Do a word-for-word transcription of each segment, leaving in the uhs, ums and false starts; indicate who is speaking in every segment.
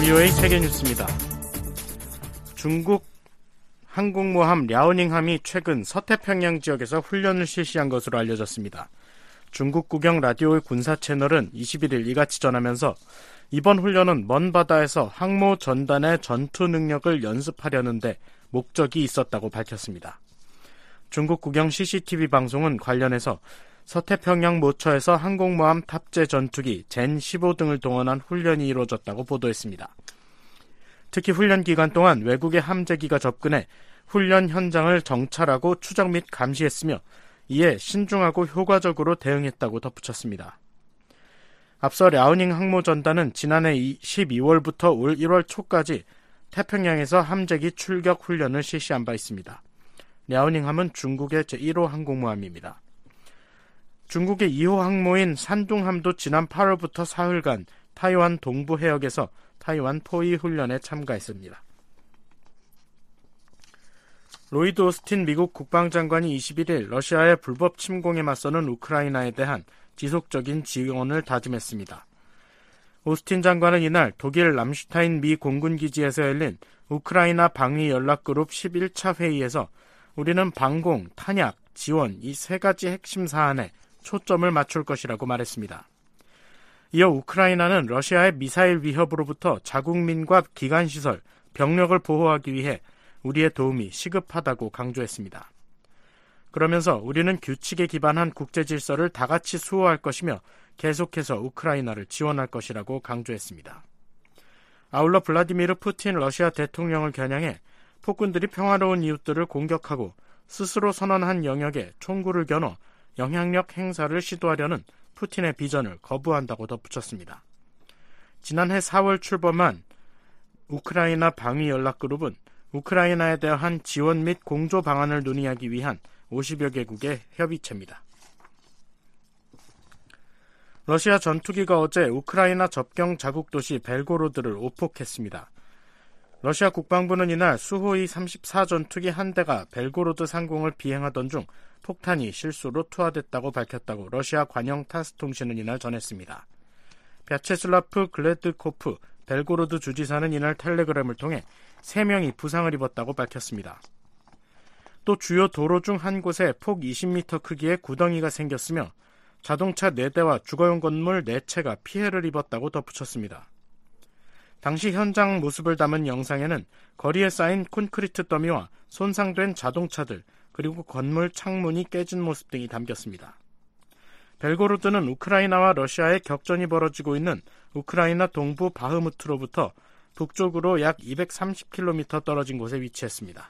Speaker 1: 브이오에이 세계뉴스입니다. 중국 항공모함 랴오닝함이 최근 서태평양 지역에서 훈련을 실시한 것으로 알려졌습니다. 중국 국영 라디오의 군사 채널은 이십일일 이같이 전하면서 이번 훈련은 먼 바다에서 항모 전단의 전투 능력을 연습하려는데 목적이 있었다고 밝혔습니다. 중국 국영 씨씨티비 방송은 관련해서 서태평양 모처에서 항공모함 탑재 전투기 젠 십오 등을 동원한 훈련이 이루어졌다고 보도했습니다. 특히 훈련 기간 동안 외국의 함재기가 접근해 훈련 현장을 정찰하고 추적 및 감시했으며 이에 신중하고 효과적으로 대응했다고 덧붙였습니다. 앞서 랴오닝 항모전단은 지난해 십이월부터 올 일월 초까지 태평양에서 함재기 출격 훈련을 실시한 바 있습니다. 랴오닝함은 중국의 제일 호 항공모함입니다. 중국의 이 호 항모인 산둥함도 지난 팔월부터 사흘간 타이완 동부 해역에서 타이완 포위 훈련에 참가했습니다. 로이드 오스틴 미국 국방장관이 이십일일 러시아의 불법 침공에 맞서는 우크라이나에 대한 지속적인 지원을 다짐했습니다. 오스틴 장관은 이날 독일 람슈타인 미 공군기지에서 열린 우크라이나 방위연락그룹 십일 차 회의에서 우리는 방공, 탄약, 지원 이 세 가지 핵심 사안에 초점을 맞출 것이라고 말했습니다. 이어 우크라이나는 러시아의 미사일 위협으로부터 자국민과 기관시설, 병력을 보호하기 위해 우리의 도움이 시급하다고 강조했습니다. 그러면서 우리는 규칙에 기반한 국제 질서를 다같이 수호할 것이며 계속해서 우크라이나를 지원할 것이라고 강조했습니다. 아울러 블라디미르 푸틴 러시아 대통령을 겨냥해 폭군들이 평화로운 이웃들을 공격하고 스스로 선언한 영역에 총구를 겨눠 영향력 행사를 시도하려는 푸틴의 비전을 거부한다고 덧붙였습니다. 지난해 사월 출범한 우크라이나 방위연락그룹은 우크라이나에 대한 지원 및 공조 방안을 논의하기 위한 오십여 개국의 협의체입니다. 러시아 전투기가 어제 우크라이나 접경 자국 도시 벨고로드를 오폭했습니다. 러시아 국방부는 이날 수호이 삼십사 전투기 한 대가 벨고로드 상공을 비행하던 중 폭탄이 실수로 투하됐다고 밝혔다고 러시아 관영 타스 통신은 이날 전했습니다. 벼체슬라프 글레드코프 벨고로드 주지사는 이날 텔레그램을 통해 세 명이 부상을 입었다고 밝혔습니다. 또 주요 도로 중 한 곳에 폭 이십 미터 크기의 구덩이가 생겼으며 자동차 네 대와 주거용 건물 네 채가 피해를 입었다고 덧붙였습니다. 당시 현장 모습을 담은 영상에는 거리에 쌓인 콘크리트 더미와 손상된 자동차들 그리고 건물 창문이 깨진 모습 등이 담겼습니다. 벨고로드는 우크라이나와 러시아의 격전이 벌어지고 있는 우크라이나 동부 바흐무트로부터 북쪽으로 약 이백삼십 킬로미터 떨어진 곳에 위치했습니다.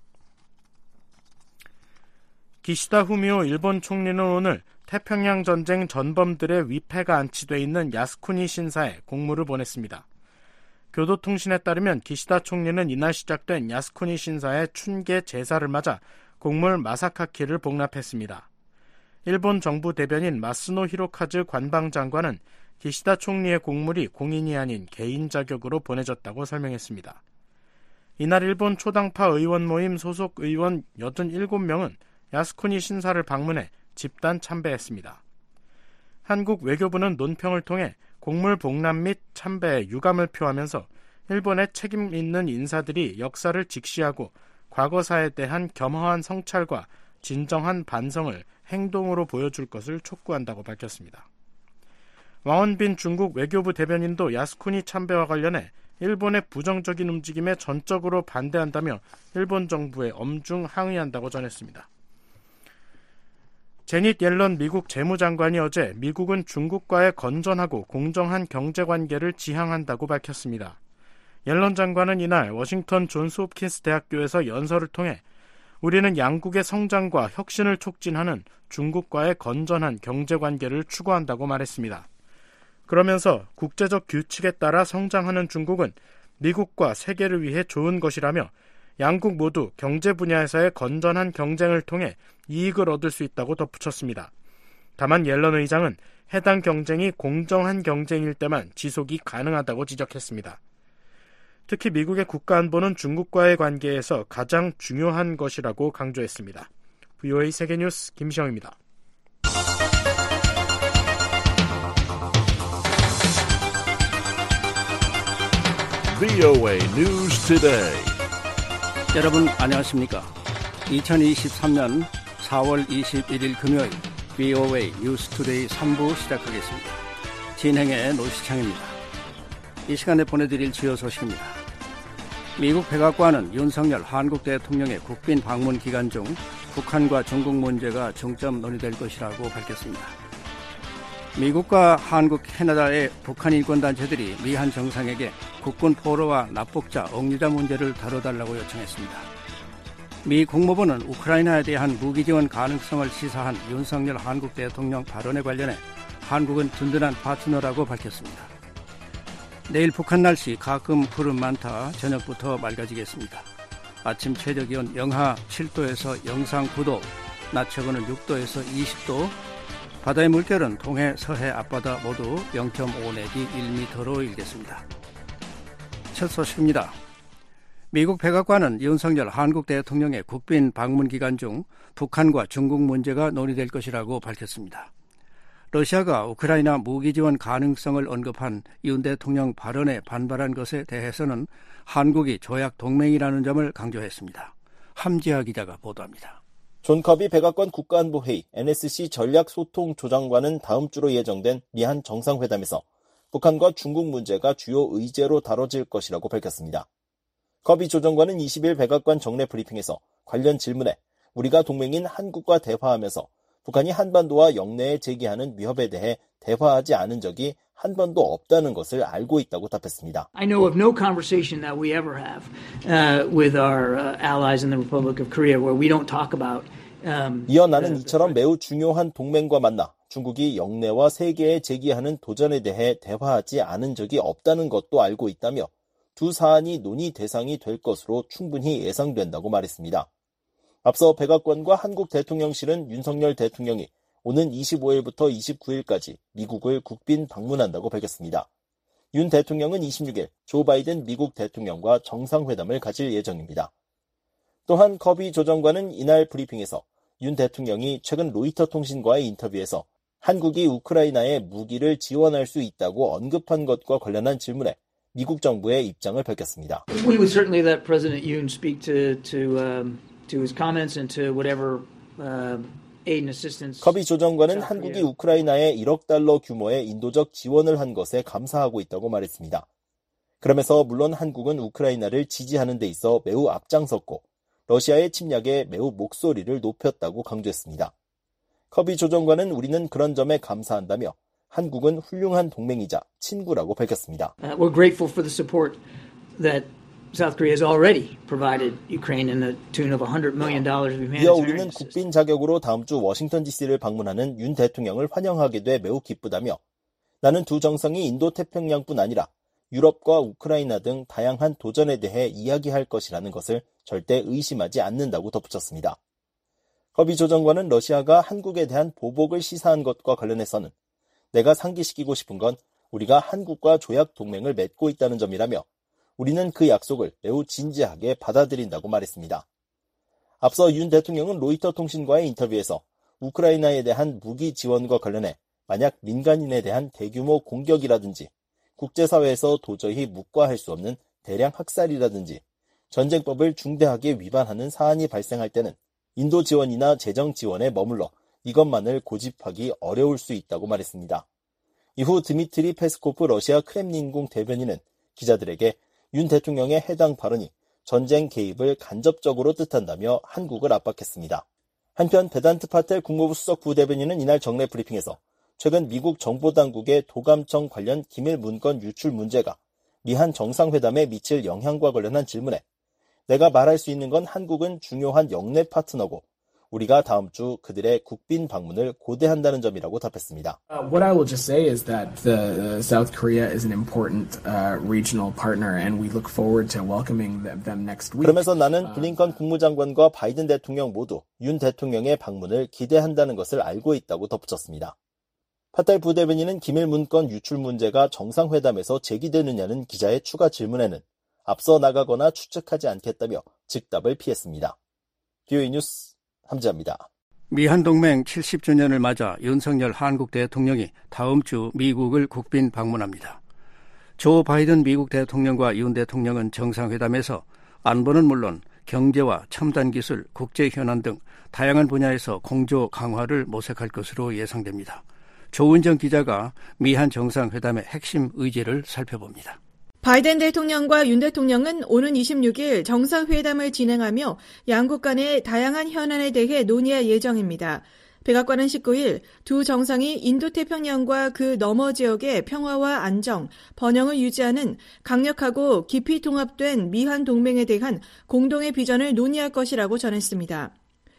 Speaker 1: 기시다 후미오 일본 총리는 오늘 태평양 전쟁 전범들의 위패가 안치돼 있는 야스쿠니 신사에 공물을 보냈습니다. 교도통신에 따르면 기시다 총리는 이날 시작된 야스쿠니 신사의 춘계 제사를 맞아 공물 마사카키를 복납했습니다. 일본 정부 대변인 마스노 히로카즈 관방장관은 기시다 총리의 공물이 공인이 아닌 개인 자격으로 보내졌다고 설명했습니다. 이날 일본 초당파 의원 모임 소속 의원 여든일곱 명은 야스쿠니 신사를 방문해 집단 참배했습니다. 한국 외교부는 논평을 통해 공물 복납 및 참배에 유감을 표하면서 일본의 책임 있는 인사들이 역사를 직시하고 과거사에 대한 겸허한 성찰과 진정한 반성을 행동으로 보여줄 것을 촉구한다고 밝혔습니다. 왕원빈 중국 외교부 대변인도 야스쿠니 참배와 관련해 일본의 부정적인 움직임에 전적으로 반대한다며 일본 정부에 엄중 항의한다고 전했습니다. 제닛 옐런 미국 재무장관이 어제 미국은 중국과의 건전하고 공정한 경제관계를 지향한다고 밝혔습니다. 옐런 장관은 이날 워싱턴 존스 홉킨스 대학교에서 연설을 통해 우리는 양국의 성장과 혁신을 촉진하는 중국과의 건전한 경제관계를 추구한다고 말했습니다. 그러면서 국제적 규칙에 따라 성장하는 중국은 미국과 세계를 위해 좋은 것이라며 양국 모두 경제 분야에서의 건전한 경쟁을 통해 이익을 얻을 수 있다고 덧붙였습니다. 다만 옐런 의장은 해당 경쟁이 공정한 경쟁일 때만 지속이 가능하다고 지적했습니다. 특히 미국의 국가안보는 중국과의 관계에서 가장 중요한 것이라고 강조했습니다. 브이오에이 세계뉴스 김시영입니다.
Speaker 2: 브이오에이 News Today.
Speaker 3: 여러분 안녕하십니까? 이천이십삼년 사월 이십일일 금요일 브이오에이 뉴스 투데이 삼 부 시작하겠습니다. 진행의 노시창입니다. 이 시간에 보내드릴 주요 소식입니다. 미국 백악관은 윤석열 한국 대통령의 국빈 방문 기간 중 북한과 중국 문제가 중점 논의될 것이라고 밝혔습니다. 미국과 한국, 캐나다의 북한 인권단체들이 미한 정상에게 국군 포로와 납북자, 억류자 문제를 다뤄달라고 요청했습니다. 미 국무부는 우크라이나에 대한 무기 지원 가능성을 시사한 윤석열 한국 대통령 발언에 관련해 한국은 든든한 파트너라고 밝혔습니다. 내일 북한 날씨 가끔 구름 많다. 저녁부터 맑아지겠습니다. 아침 최저기온 영하 칠도에서 영상 구도, 낮 최고는 육도에서 이십도, 바다의 물결은 동해, 서해, 앞바다 모두 영점오 내지 일 미터로 일겠습니다. 첫 소식입니다. 미국 백악관은 윤석열 한국 대통령의 국빈 방문 기간 중 북한과 중국 문제가 논의될 것이라고 밝혔습니다. 러시아가 우크라이나 무기 지원 가능성을 언급한 윤 대통령 발언에 반발한 것에 대해서는 한국이 조약 동맹이라는 점을 강조했습니다. 함지하 기자가 보도합니다.
Speaker 4: 존 커비 백악관 국가안보회의 엔에스씨 전략소통조장관은 다음 주로 예정된 미한 정상회담에서 북한과 중국 문제가 주요 의제로 다뤄질 것이라고 밝혔습니다. 커비 조정관은 이십일 백악관 정례 브리핑에서 관련 질문에 우리가 동맹인 한국과 대화하면서 북한이 한반도와 영내에 제기하는 위협에 대해 대화하지 않은 적이 한 번도 없다는 것을 알고 있다고 답했습니다.
Speaker 5: I know of no conversation that we ever have uh, with our uh, allies in the Republic of Korea where we don't talk about um,
Speaker 4: 이어 나는 이처럼 매우 중요한 동맹과 만나 중국이 영내와 세계에 제기하는 도전에 대해 대화하지 않은 적이 없다는 것도 알고 있다며 두 사안이 논의 대상이 될 것으로 충분히 예상된다고 말했습니다. 앞서 백악관과 한국 대통령실은 윤석열 대통령이 오는 이십오일부터 이십구일까지 미국을 국빈 방문한다고 밝혔습니다. 윤 대통령은 이십육일 조 바이든 미국 대통령과 정상회담을 가질 예정입니다. 또한 커비 조정관은 이날 브리핑에서 윤 대통령이 최근 로이터 통신과의 인터뷰에서 한국이 우크라이나에 무기를 지원할 수 있다고 언급한 것과 관련한 질문에 미국 정부의 입장을 밝혔습니다.
Speaker 5: We would certainly let President Yoon speak to to um, to his comments and to whatever uh, aid and assistance.
Speaker 4: 커비 조정관은 한국이 우크라이나에 일억 달러 규모의 인도적 지원을 한 것에 감사하고 있다고 말했습니다. 그러면서 물론 한국은 우크라이나를 지지하는 데 있어 매우 앞장섰고 러시아의 침략에 매우 목소리를 높였다고 강조했습니다. 커비 조정관은 우리는 그런 점에 감사한다며 한국은 훌륭한 동맹이자 친구라고 밝혔습니다.
Speaker 5: Uh, we're grateful for the support that South Korea has already provided Ukraine in the tune of one hundred million dollars of humanitarian
Speaker 4: 이어 우리는
Speaker 5: assistance.
Speaker 4: 국빈 자격으로 다음 주 워싱턴 디씨를 방문하는 윤 대통령을 환영하게 돼 매우 기쁘다며 나는 두 정상이 인도태평양뿐 아니라 유럽과 우크라이나 등 다양한 도전에 대해 이야기할 것이라는 것을 절대 의심하지 않는다고 덧붙였습니다. 커비 조정관은 러시아가 한국에 대한 보복을 시사한 것과 관련해서는 내가 상기시키고 싶은 건 우리가 한국과 조약 동맹을 맺고 있다는 점이라며 우리는 그 약속을 매우 진지하게 받아들인다고 말했습니다. 앞서 윤 대통령은 로이터 통신과의 인터뷰에서 우크라이나에 대한 무기 지원과 관련해 만약 민간인에 대한 대규모 공격이라든지 국제사회에서 도저히 묵과할 수 없는 대량 학살이라든지 전쟁법을 중대하게 위반하는 사안이 발생할 때는 인도 지원이나 재정 지원에 머물러 이것만을 고집하기 어려울 수 있다고 말했습니다. 이후 드미트리 페스코프 러시아 크렘린궁 대변인은 기자들에게 윤 대통령의 해당 발언이 전쟁 개입을 간접적으로 뜻한다며 한국을 압박했습니다. 한편 베단트 파텔 국무부 수석 부대변인은 이날 정례 브리핑에서 최근 미국 정보당국의 도감청 관련 기밀 문건 유출 문제가 미한 정상회담에 미칠 영향과 관련한 질문에 내가 말할 수 있는 건 한국은 중요한 영내 파트너고 우리가 다음 주 그들의 국빈 방문을 고대한다는 점이라고 답했습니다.
Speaker 6: Uh, what I will just say is that the uh, South Korea is an important uh, regional partner, and we look forward to welcoming them, them next week.
Speaker 4: 그러면서 나는 블링컨 국무장관과 바이든 대통령 모두 윤 대통령의 방문을 기대한다는 것을 알고 있다고 덧붙였습니다. 파텔 부대변인은 기밀 문건 유출 문제가 정상회담에서 제기되느냐는 기자의 추가 질문에는 앞서 나가거나 추측하지 않겠다며 즉답을 피했습니다. 브이오에이 뉴스 함지아입니다.
Speaker 3: 미한동맹 칠십 주년을 맞아 윤석열 한국 대통령이 다음 주 미국을 국빈 방문합니다. 조 바이든 미국 대통령과 윤 대통령은 정상회담에서 안보는 물론 경제와 첨단 기술, 국제 현안 등 다양한 분야에서 공조 강화를 모색할 것으로 예상됩니다. 조은정 기자가 미한 정상회담의 핵심 의제를 살펴봅니다.
Speaker 7: 바이든 대통령과 윤 대통령은 오는 이십육 일 정상회담을 진행하며 양국 간의 다양한 현안에 대해 논의할 예정입니다. 백악관은 십구 일 두 정상이 인도태평양과 그 너머 지역의 평화와 안정, 번영을 유지하는 강력하고 깊이 통합된 미한 동맹에 대한 공동의 비전을 논의할 것이라고 전했습니다.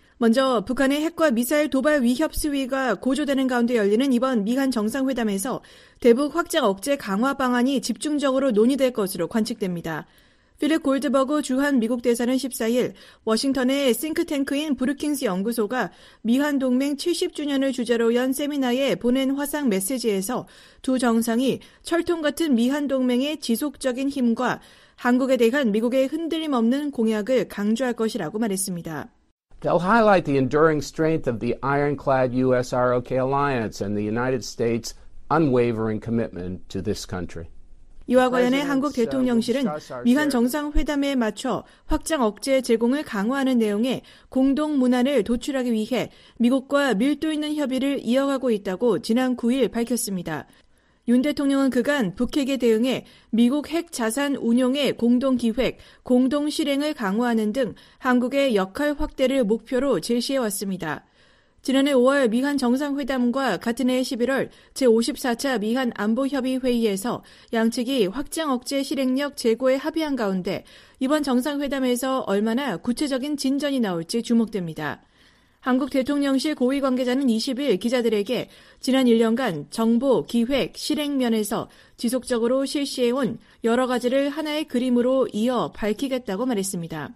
Speaker 7: 먼저 북한의 핵과 미사일 도발 위협 수위가 고조되는 가운데 열리는 이번 미한 정상회담에서 대북 확장 억제 강화 방안이 집중적으로 논의될 것으로 관측됩니다. 필립 골드버그 주한 미국 대사는 십사 일 워싱턴의 싱크탱크인 브루킹스 연구소가 미한 동맹 칠십 주년을 주제로 연 세미나에 보낸 화상 메시지에서 두 정상이 철통 같은 미한 동맹의 지속적인 힘과 한국에 대한 미국의 흔들림 없는 공약을 강조할 것이라고 말했습니다.
Speaker 8: They'll highlight the enduring strength of the ironclad U S R O K alliance and the United States' unwavering commitment to this country.
Speaker 7: 이와 관련해 한국 대통령실은 미한 정상회담에 맞춰 확장 억제 제공을 강화하는 내용의 공동 문안을 도출하기 위해 미국과 밀도 있는 협의를 이어가고 있다고 지난 구 일 밝혔습니다. 윤 대통령은 그간 북핵에 대응해 미국 핵 자산 운용의 공동 기획, 공동 실행을 강화하는 등 한국의 역할 확대를 목표로 제시해왔습니다. 지난해 오월 미한 정상회담과 같은 해 십일월 제오십사 차 미한 안보협의회의에서 양측이 확장 억제 실행력 제고에 합의한 가운데 이번 정상회담에서 얼마나 구체적인 진전이 나올지 주목됩니다. 한국 대통령실 고위 관계자는 이십 일 기자들에게 지난 일 년간 정보, 기획, 실행 면에서 지속적으로 실시해온 여러 가지를 하나의 그림으로 이어 밝히겠다고 말했습니다.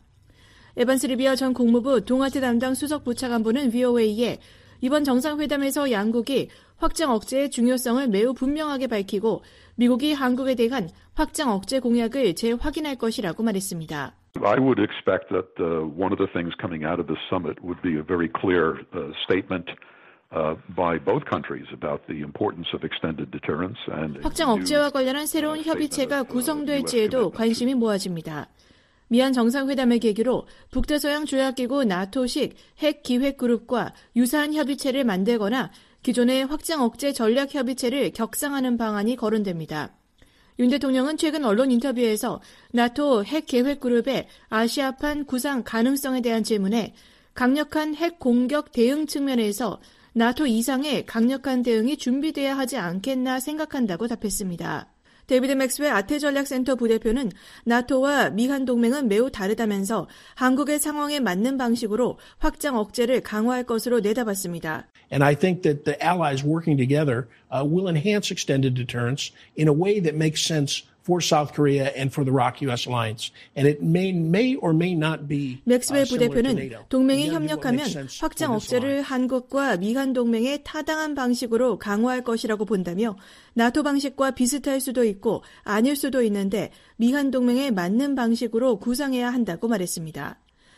Speaker 7: 에반스 리비어 전 국무부 동아태 담당 수석 부차관보는 브이오에이에 이번 정상회담에서 양국이 확장 억제의 중요성을 매우 분명하게 밝히고 미국이 한국에 대한 확장 억제 공약을 재확인할 것이라고 말했습니다.
Speaker 9: I would expect that uh, one of the things coming out of this summit would be a very clear uh, statement uh, by both countries about the importance of extended deterrence and
Speaker 7: 확장 억제와 관련한 새로운 협의체가 구성될지에도 관심이 모아집니다. 미한 정상회담을 계기로 북대서양 조약기구 나토식 핵 기획 그룹과 유사한 협의체를 만들거나 기존의 확장 억제 전략 협의체를 격상하는 방안이 거론됩니다. 윤 대통령은 최근 언론 인터뷰에서 나토 핵 계획 그룹의 아시아판 구상 가능성에 대한 질문에 강력한 핵 공격 대응 측면에서 나토 이상의 강력한 대응이 준비돼야 하지 않겠나 생각한다고 답했습니다. 데이비드 맥스웰 아태전략센터 부대표는 나토와 미한 동맹은 매우 다르다면서 한국의 상황에 맞는 방식으로 확장 억제를 강화할 것으로 내다봤습니다.
Speaker 10: And I think that the allies working together uh, will enhance extended deterrence in a way that makes sense for South Korea and for the R O C U S alliance. And it may, may or may not be
Speaker 7: 맥스웰 부대표는 동맹이 협력하면 확장 억제를 한국과 미한 동맹의 타당한 방식으로 강화할 것이라고 본다며 나토 방식과 비슷할 수도 있고 아닐 수도 있는데 미한 동맹에 맞는 방식으로 구상해야 한다고 말했습니다.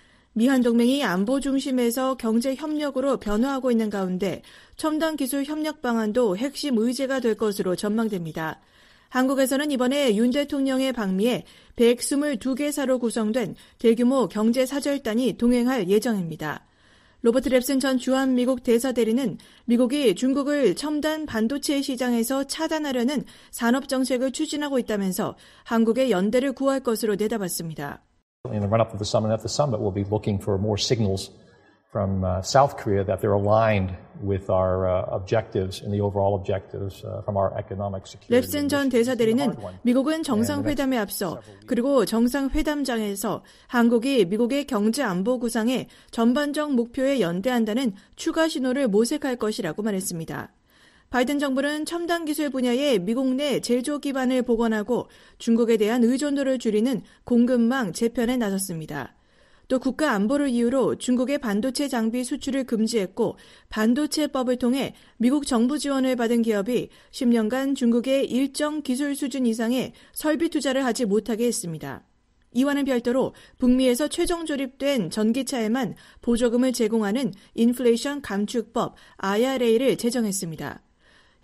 Speaker 7: 미한 동맹이 안보 중심에서 경제 협력으로 변화하고 있는 가운데 첨단 기술 협력 방안도 핵심 의제가 될 것으로 전망됩니다. 한국에서는 이번에 윤 대통령의 방미에 백이십이 개사로 구성된 대규모 경제사절단이 동행할 예정입니다. 로버트 랩슨 전 주한미국 대사대리는 미국이 중국을 첨단 반도체 시장에서 차단하려는 산업정책을 추진하고 있다면서 한국의 연대를 구할 것으로 내다봤습니다.
Speaker 11: In the run-up to the summit, at the summit, we'll be looking for more signals from uh, South Korea that they're aligned with our uh, objectives and the overall objectives uh, from our economic security.
Speaker 7: 랩슨 전 대사대리는 미국은 정상회담에 앞서 그리고 정상회담장에서 한국이 미국의 경제 안보 구상에 전반적 목표에 연대한다는 추가 신호를 모색할 것이라고 말했습니다. 바이든 정부는 첨단 기술 분야에 미국 내 제조 기반을 복원하고 중국에 대한 의존도를 줄이는 공급망 재편에 나섰습니다. 또 국가 안보를 이유로 중국의 반도체 장비 수출을 금지했고 반도체법을 통해 미국 정부 지원을 받은 기업이 십 년간 중국의 일정 기술 수준 이상의 설비 투자를 하지 못하게 했습니다. 이와는 별도로 북미에서 최종 조립된 전기차에만 보조금을 제공하는 인플레이션 감축법 아이알에이를 제정했습니다.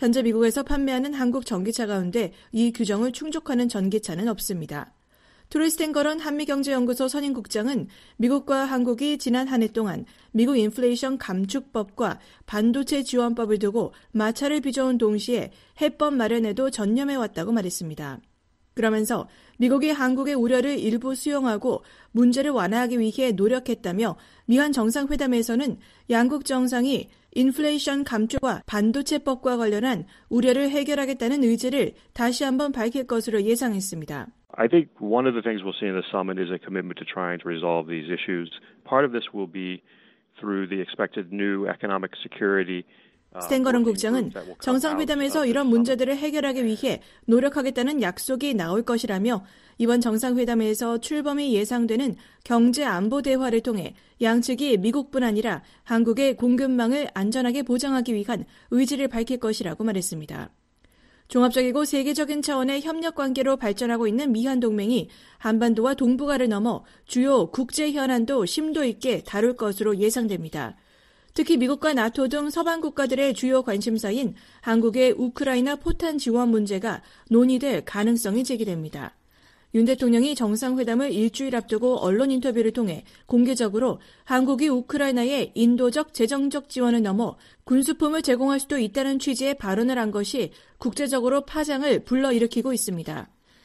Speaker 7: 현재 미국에서 판매하는 한국 전기차 가운데 이 규정을 충족하는 전기차는 없습니다. 트리스텐 거런 한미경제연구소 선임국장은 미국과 한국이 지난 한 해 동안 미국 인플레이션 감축법과 반도체 지원법을 두고 마찰을 빚어온 동시에 해법 마련에도 전념해왔다고 말했습니다. 그러면서 미국이 한국의 우려를 일부 수용하고 문제를 완화하기 위해 노력했다며 미한 정상회담에서는 양국 정상이 인플레이션 감축과 반도체법과 관련한 우려를 해결하겠다는 의지를 다시 한번 밝힐 것으로 예상했습니다.
Speaker 12: I think one of the things we'll see in the summit is a commitment to trying to resolve these issues. Part of this will be through the expected new economic security.
Speaker 7: 스탠거런 국장은 정상회담에서 이런 문제들을 해결하기 위해 노력하겠다는 약속이 나올 것이라며 이번 정상회담에서 출범이 예상되는 경제 안보 대화를 통해 양측이 미국뿐 아니라 한국의 공급망을 안전하게 보장하기 위한 의지를 밝힐 것이라고 말했습니다. 종합적이고 세계적인 차원의 협력 관계로 발전하고 있는 미한 동맹이 한반도와 동북아를 넘어 주요 국제 현안도 심도 있게 다룰 것으로 예상됩니다. 특히 미국과 나토 등 서방 국가들의 주요 관심사인 한국의 우크라이나 포탄 지원 문제가 논의될 가능성이 제기됩니다. 윤 대통령이 정상회담을 일주일 앞두고 언론 인터뷰를 통해 공개적으로 한국이 우크라이나에 인도적 재정적 지원을 넘어 군수품을 제공할 수도 있다는 취지의 발언을 한 것이 국제적으로 파장을 불러일으키고 있습니다.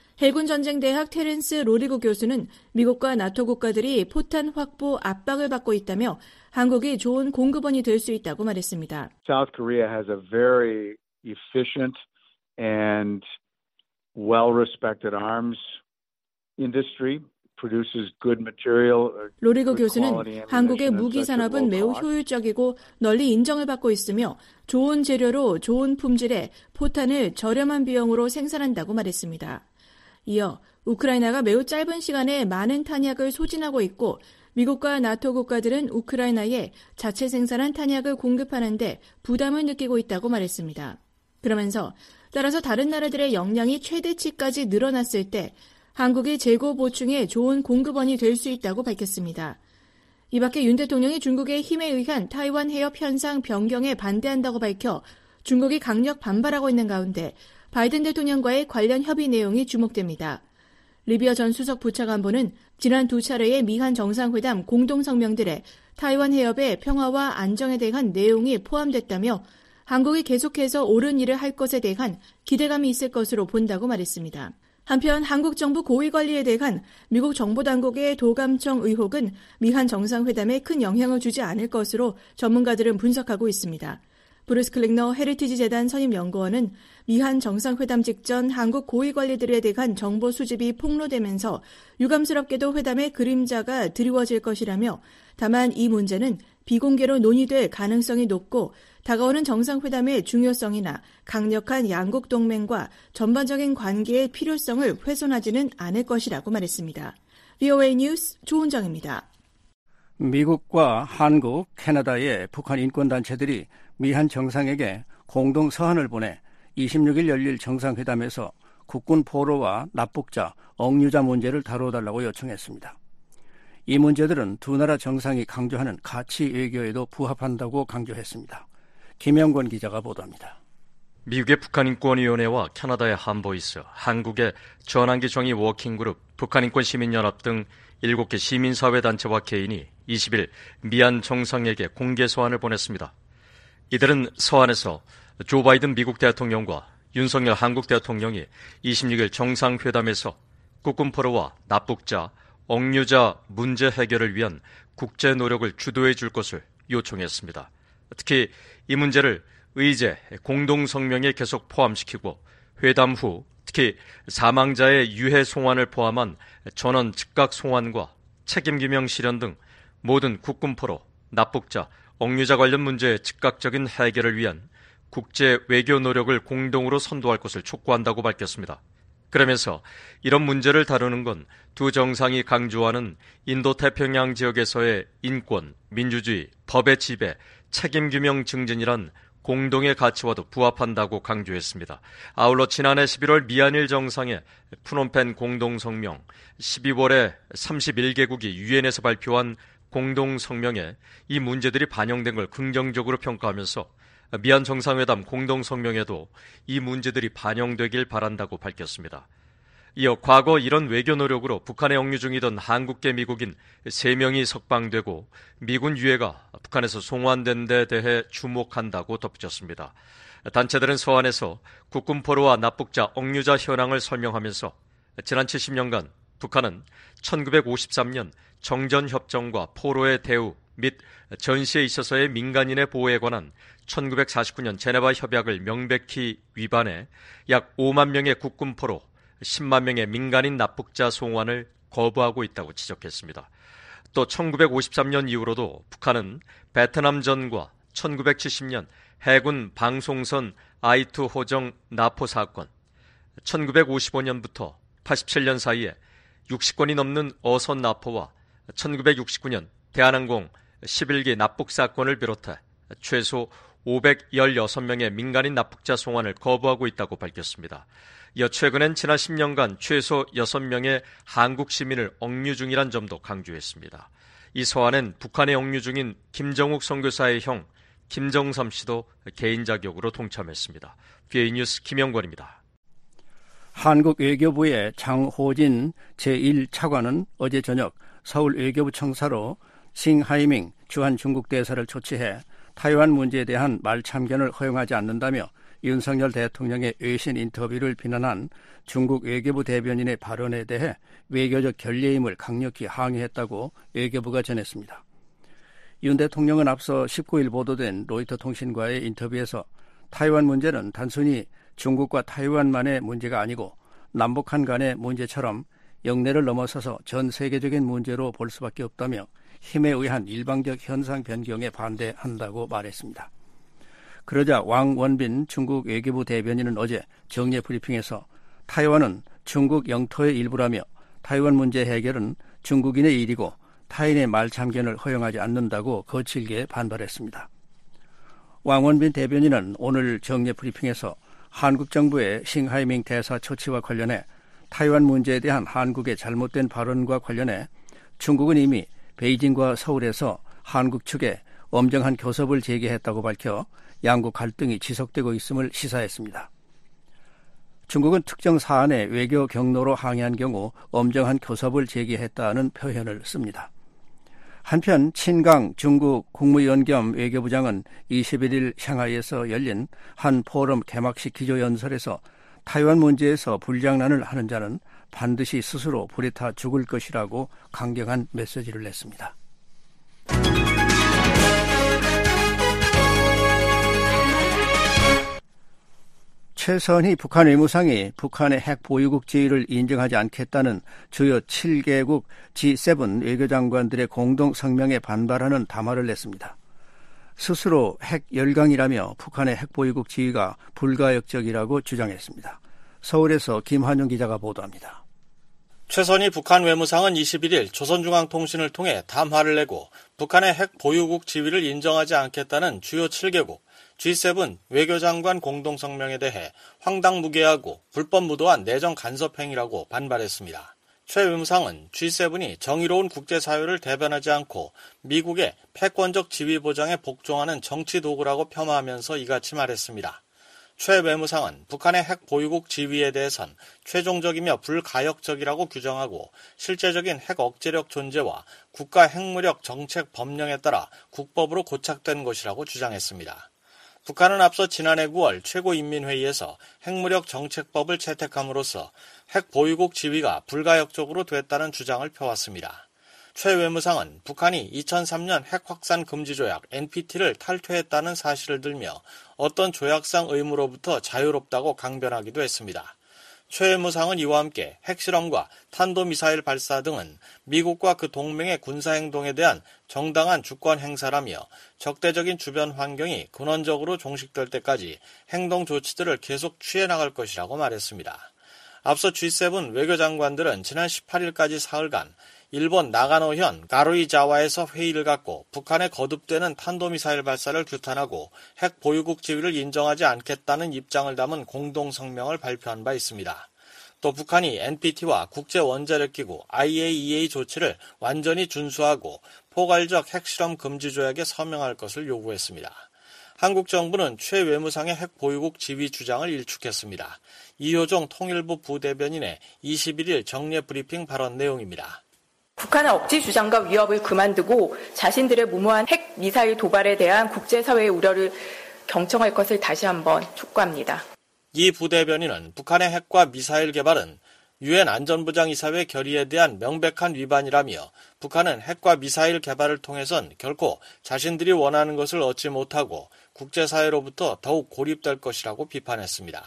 Speaker 7: 해군전쟁대학 테렌스 로리고 교수는 미국과 나토 국가들이 포탄 확보 압박을 받고 있다며 한국이 좋은 공급원이 될 수 있다고 말했습니다.
Speaker 13: South Korea has a very efficient and well-respected arms industry. produces good material.
Speaker 7: 로리고 교수는 한국의 무기 산업은 매우 효율적이고 널리 인정을 받고 있으며 좋은 재료로 좋은 품질의 포탄을 저렴한 비용으로 생산한다고 말했습니다. 이어 우크라이나가 매우 짧은 시간에 많은 탄약을 소진하고 있고 미국과 나토 국가들은 우크라이나에 자체 생산한 탄약을 공급하는 데 부담을 느끼고 있다고 말했습니다. 그러면서 따라서 다른 나라들의 역량이 최대치까지 늘어났을 때 한국이 재고 보충에 좋은 공급원이 될 수 있다고 밝혔습니다. 이 밖에 윤 대통령이 중국의 힘에 의한 타이완 해협 현상 변경에 반대한다고 밝혀 중국이 강력 반발하고 있는 가운데 바이든 대통령과의 관련 협의 내용이 주목됩니다. 리비아 전 수석 부차관보는 지난 두 차례의 미한 정상회담 공동성명들에 타이완 해협의 평화와 안정에 대한 내용이 포함됐다며 한국이 계속해서 옳은 일을 할 것에 대한 기대감이 있을 것으로 본다고 말했습니다. 한편 한국 정부 고위 관리에 대한 미국 정보당국의 도감청 의혹은 미한 정상회담에 큰 영향을 주지 않을 것으로 전문가들은 분석하고 있습니다. 브루스 클릭너 헤리티지 재단 선임연구원은 미한 정상회담 직전 한국 고위 관리들에 대한 정보 수집이 폭로되면서 유감스럽게도 회담의 그림자가 드리워질 것이라며 다만 이 문제는 비공개로 논의될 가능성이 높고 다가오는 정상회담의 중요성이나 강력한 양국 동맹과 전반적인 관계의 필요성을 훼손하지는 않을 것이라고 말했습니다. 브이오에이 뉴스 조은정입니다.
Speaker 3: 미국과 한국, 캐나다의 북한 인권단체들이 미한 정상에게 공동 서한을 보내 이십육 일 열릴 정상회담에서 국군 포로와 납북자, 억류자 문제를 다뤄달라고 요청했습니다. 이 문제들은 두 나라 정상이 강조하는 가치 외교에도 부합한다고 강조했습니다. 김영권 기자가 보도합니다.
Speaker 14: 미국의 북한인권위원회와 캐나다의 한보이스, 한국의 전환기 정의 워킹그룹, 북한인권시민연합 등 일곱 개 시민사회단체와 개인이 이십 일 미한 정상에게 공개 서한을 보냈습니다. 이들은 서한에서 조 바이든 미국 대통령과 윤석열 한국 대통령이 이십육 일 정상회담에서 국군 포로와 납북자, 억류자 문제 해결을 위한 국제 노력을 주도해 줄 것을 요청했습니다. 특히 이 문제를 의제, 공동성명에 계속 포함시키고 회담 후 특히 사망자의 유해 송환을 포함한 전원 즉각 송환과 책임규명 실현 등 모든 국군 포로, 납북자, 억류자 관련 문제의 즉각적인 해결을 위한 국제 외교 노력을 공동으로 선도할 것을 촉구한다고 밝혔습니다. 그러면서 이런 문제를 다루는 건 두 정상이 강조하는 인도태평양 지역에서의 인권, 민주주의, 법의 지배, 책임규명 증진이란 공동의 가치와도 부합한다고 강조했습니다. 아울러 지난해 십일월 미한일 정상의 푸놈펜 공동성명, 십이월에 삼십일 개국이 유엔에서 발표한 공동성명에 이 문제들이 반영된 걸 긍정적으로 평가하면서 미한 정상회담 공동성명에도 이 문제들이 반영되길 바란다고 밝혔습니다. 이어 과거 이런 외교 노력으로 북한에 억류 중이던 한국계 미국인 세 명이 석방되고 미군 유해가 북한에서 송환된 데 대해 주목한다고 덧붙였습니다. 단체들은 서한에서 국군 포로와 납북자, 억류자 현황을 설명하면서 지난 칠십 년간 북한은 천구백오십삼 년 정전협정과 포로의 대우 및 전시에 있어서의 민간인의 보호에 관한 천구백사십구 년 제네바 협약을 명백히 위반해 약 오만 명의 국군 포로, 십만 명의 민간인 납북자 송환을 거부하고 있다고 지적했습니다. 또 천구백오십삼 년 이후로도 북한은 베트남전과 천구백칠십 년 해군 방송선 아이투 호정 나포 사건, 천구백오십오 년부터 팔십칠 년 사이에 육십 건이 넘는 어선 나포와 천구백육십구 년 대한항공 십일 기 납북 사건을 비롯해 최소 오백십육 명의 민간인 납북자 송환을 거부하고 있다고 밝혔습니다. 이어 최근엔 지난 십 년간 최소 여섯 명의 한국 시민을 억류 중이란 점도 강조했습니다. 이 서한엔 북한에 억류 중인 김정욱 선교사의 형 김정삼 씨도 개인 자격으로 동참했습니다. 비에이 뉴스 김영권입니다.
Speaker 3: 한국 외교부의 장호진 제일 차관은 어제 저녁 서울 외교부 청사로 싱하이밍 주한 중국 대사를 초치해 타이완 문제에 대한 말 참견을 허용하지 않는다며 윤석열 대통령의 외신 인터뷰를 비난한 중국 외교부 대변인의 발언에 대해 외교적 결례임을 강력히 항의했다고 외교부가 전했습니다. 윤 대통령은 앞서 십구 일 보도된 로이터 통신과의 인터뷰에서 타이완 문제는 단순히 중국과 타이완만의 문제가 아니고 남북한 간의 문제처럼 영내를 넘어서서 전 세계적인 문제로 볼 수밖에 없다며 힘에 의한 일방적 현상 변경에 반대한다고 말했습니다. 그러자 왕원빈 중국 외교부 대변인은 어제 정례 브리핑에서 타이완은 중국 영토의 일부라며 타이완 문제 해결은 중국인의 일이고 타인의 말 참견을 허용하지 않는다고 거칠게 반발했습니다. 왕원빈 대변인은 오늘 정례 브리핑에서 한국 정부의 싱하이밍 대사 처치와 관련해 타이완 문제에 대한 한국의 잘못된 발언과 관련해 중국은 이미 베이징과 서울에서 한국 측에 엄정한 교섭을 제기했다고 밝혀 양국 갈등이 지속되고 있음을 시사했습니다. 중국은 특정 사안에 외교 경로로 항의한 경우 엄정한 교섭을 제기했다는 표현을 씁니다. 한편 친강 중국 국무위원 겸 외교부장은 이십일 일 샹하이에서 열린 한 포럼 개막식 기조연설에서 타이완 문제에서 불장난을 하는 자는 반드시 스스로 불에 타 죽을 것이라고 강경한 메시지를 냈습니다. 최선희 북한 외무상이 북한의 핵 보유국 지위를 인정하지 않겠다는 주요 칠 개국 지 세븐 외교장관들의 공동 성명에 반발하는 담화를 냈습니다. 스스로 핵 열강이라며 북한의 핵 보유국 지위가 불가역적이라고 주장했습니다. 서울에서 김한용 기자가 보도합니다.
Speaker 1: 최선희 북한 외무상은 이십일 일 조선중앙통신을 통해 담화를 내고 북한의 핵 보유국 지위를 인정하지 않겠다는 주요 칠 개국 지 세븐 외교장관 공동성명에 대해 황당무계하고 불법무도한 내정 간섭 행위라고 반발했습니다. 최 외무상은 지 세븐이 정의로운 국제사회를 대변하지 않고 미국의 패권적 지위 보장에 복종하는 정치 도구라고 폄하하면서 이같이 말했습니다. 최 외무상은 북한의 핵 보유국 지위에 대해선 최종적이며 불가역적이라고 규정하고 실제적인 핵 억제력 존재와 국가 핵무력 정책 법령에 따라 국법으로 고착된 것이라고 주장했습니다. 북한은 앞서 지난해 구월 최고인민회의에서 핵무력 정책법을 채택함으로써 핵 보유국 지위가 불가역적으로 됐다는 주장을 펴왔습니다. 최 외무상은 북한이 이천삼 년 핵 확산 금지 조약 엔피티를 탈퇴했다는 사실을 들며 어떤 조약상 의무로부터 자유롭다고 강변하기도 했습니다. 최 외무상은 이와 함께 핵실험과 탄도미사일 발사 등은 미국과 그 동맹의 군사행동에 대한 정당한 주권 행사라며 적대적인 주변 환경이 근원적으로 종식될 때까지 행동 조치들을 계속 취해 나갈 것이라고 말했습니다. 앞서 지 세븐 외교장관들은 지난 십팔 일까지 사흘간 일본 나가노현 가루이자와에서 회의를 갖고 북한의 거듭되는 탄도미사일 발사를 규탄하고 핵 보유국 지위를 인정하지 않겠다는 입장을 담은 공동성명을 발표한 바 있습니다. 또 북한이 엔피티와 국제원자력기구 아이에이이에이 조치를 완전히 준수하고 포괄적 핵실험 금지 조약에 서명할 것을 요구했습니다. 한국 정부는 최 외무상의 핵 보유국 지위 주장을 일축했습니다. 이효정 통일부 부대변인의 이십일 일 정례 브리핑 발언 내용입니다.
Speaker 15: 북한의 억지 주장과 위협을 그만두고 자신들의 무모한 핵 미사일 도발에 대한 국제사회의 우려를 경청할 것을 다시 한번 촉구합니다.
Speaker 1: 이 부대변인은 북한의 핵과 미사일 개발은 유엔 안전보장이사회 결의에 대한 명백한 위반이라며 북한은 핵과 미사일 개발을 통해선 결코 자신들이 원하는 것을 얻지 못하고 국제사회로부터 더욱 고립될 것이라고 비판했습니다.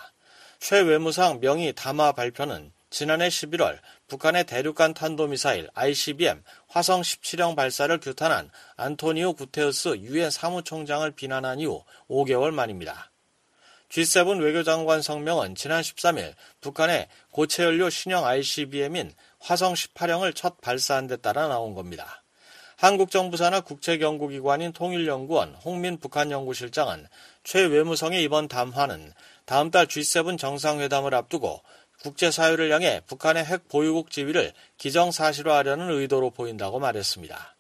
Speaker 1: 최 외무상 명의 담화 발표는 지난해 십일월 북한의 대륙간 탄도미사일 아이씨비엠 화성 십칠형 발사를 규탄한 안토니오 구테우스 유엔 사무총장을 비난한 이후 오 개월 만입니다. 지 세븐 외교장관 성명은 지난 십삼 일 북한의 고체연료 신형 아이씨비엠인 화성 십팔형을 첫 발사한 데 따라 나온 겁니다. 한국 정부 산하 국제연구기관인 통일연구원 홍민 북한연구실장은 최 외무성의 이번 담화는 다음 달 지 세븐 정상회담을 앞두고 국제사회를 향해 북한의 핵 보유국 지위를 기정사실화하려는 의도로 보인다고 말했습니다.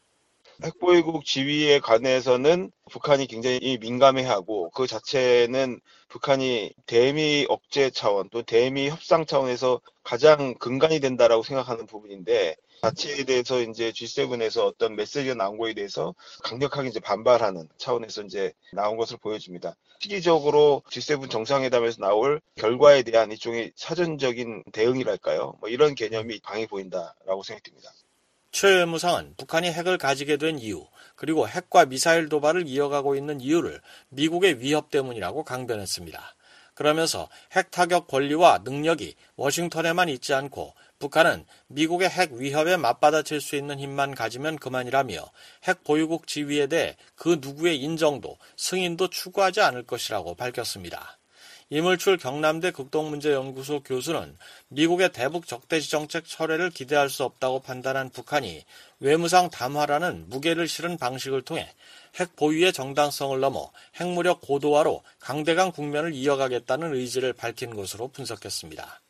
Speaker 16: 핵보유국 지위에 관해서는 북한이 굉장히 민감해하고 그 자체는 북한이 대미 억제 차원 또 대미 협상 차원에서 가장 근간이 된다라고 생각하는 부분인데 자체에 대해서 이제 지 세븐에서 어떤 메시지가 나온 거에 대해서 강력하게 이제 반발하는 차원에서 이제 나온 것을 보여줍니다. 시기적으로 지 세븐 정상회담에서 나올 결과에 대한 일종의 사전적인 대응이랄까요? 뭐 이런 개념이 강해 보인다라고 생각됩니다.
Speaker 1: 최 외무상은 북한이 핵을 가지게 된 이유, 그리고 핵과 미사일 도발을 이어가고 있는 이유를 미국의 위협 때문이라고 강변했습니다. 그러면서 핵 타격 권리와 능력이 워싱턴에만 있지 않고 북한은 미국의 핵 위협에 맞받아칠 수 있는 힘만 가지면 그만이라며 핵 보유국 지위에 대해 그 누구의 인정도 승인도 추구하지 않을 것이라고 밝혔습니다. 이물출 경남대 극동문제연구소 교수는 미국의 대북 적대시 정책 철회를 기대할 수 없다고 판단한 북한이 외무상 담화라는 무게를 실은 방식을 통해 핵 보유의 정당성을 넘어 핵무력 고도화로 강대강 국면을 이어가겠다는 의지를 밝힌 것으로 분석했습니다.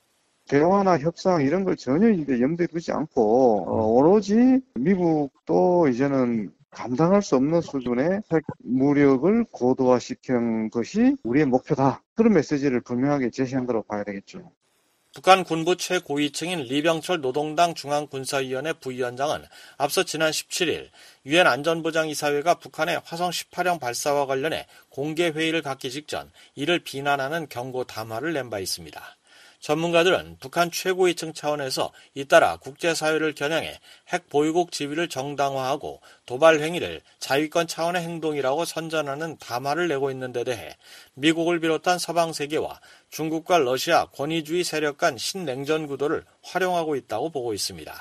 Speaker 17: 대화나 협상 이런 걸 전혀 이제 염두에 두지 않고 어, 오로지 미국도 이제는 감당할 수 없는 수준의 핵 무력을 고도화시키는 것이 우리의 목표다. 그런 메시지를 분명하게 제시한 거라고 봐야 되겠죠.
Speaker 1: 북한 군부 최고위층인 리병철 노동당 중앙군사위원회 부위원장은 앞서 지난 십칠 일 유엔 안전보장이사회가 북한의 화성 십팔형 발사와 관련해 공개회의를 갖기 직전 이를 비난하는 경고 담화를 낸 바 있습니다. 전문가들은 북한 최고위층 차원에서 잇따라 국제사회를 겨냥해 핵 보유국 지위를 정당화하고 도발 행위를 자위권 차원의 행동이라고 선전하는 담화를 내고 있는 데 대해 미국을 비롯한 서방 세계와 중국과 러시아 권위주의 세력 간 신냉전 구도를 활용하고 있다고 보고 있습니다.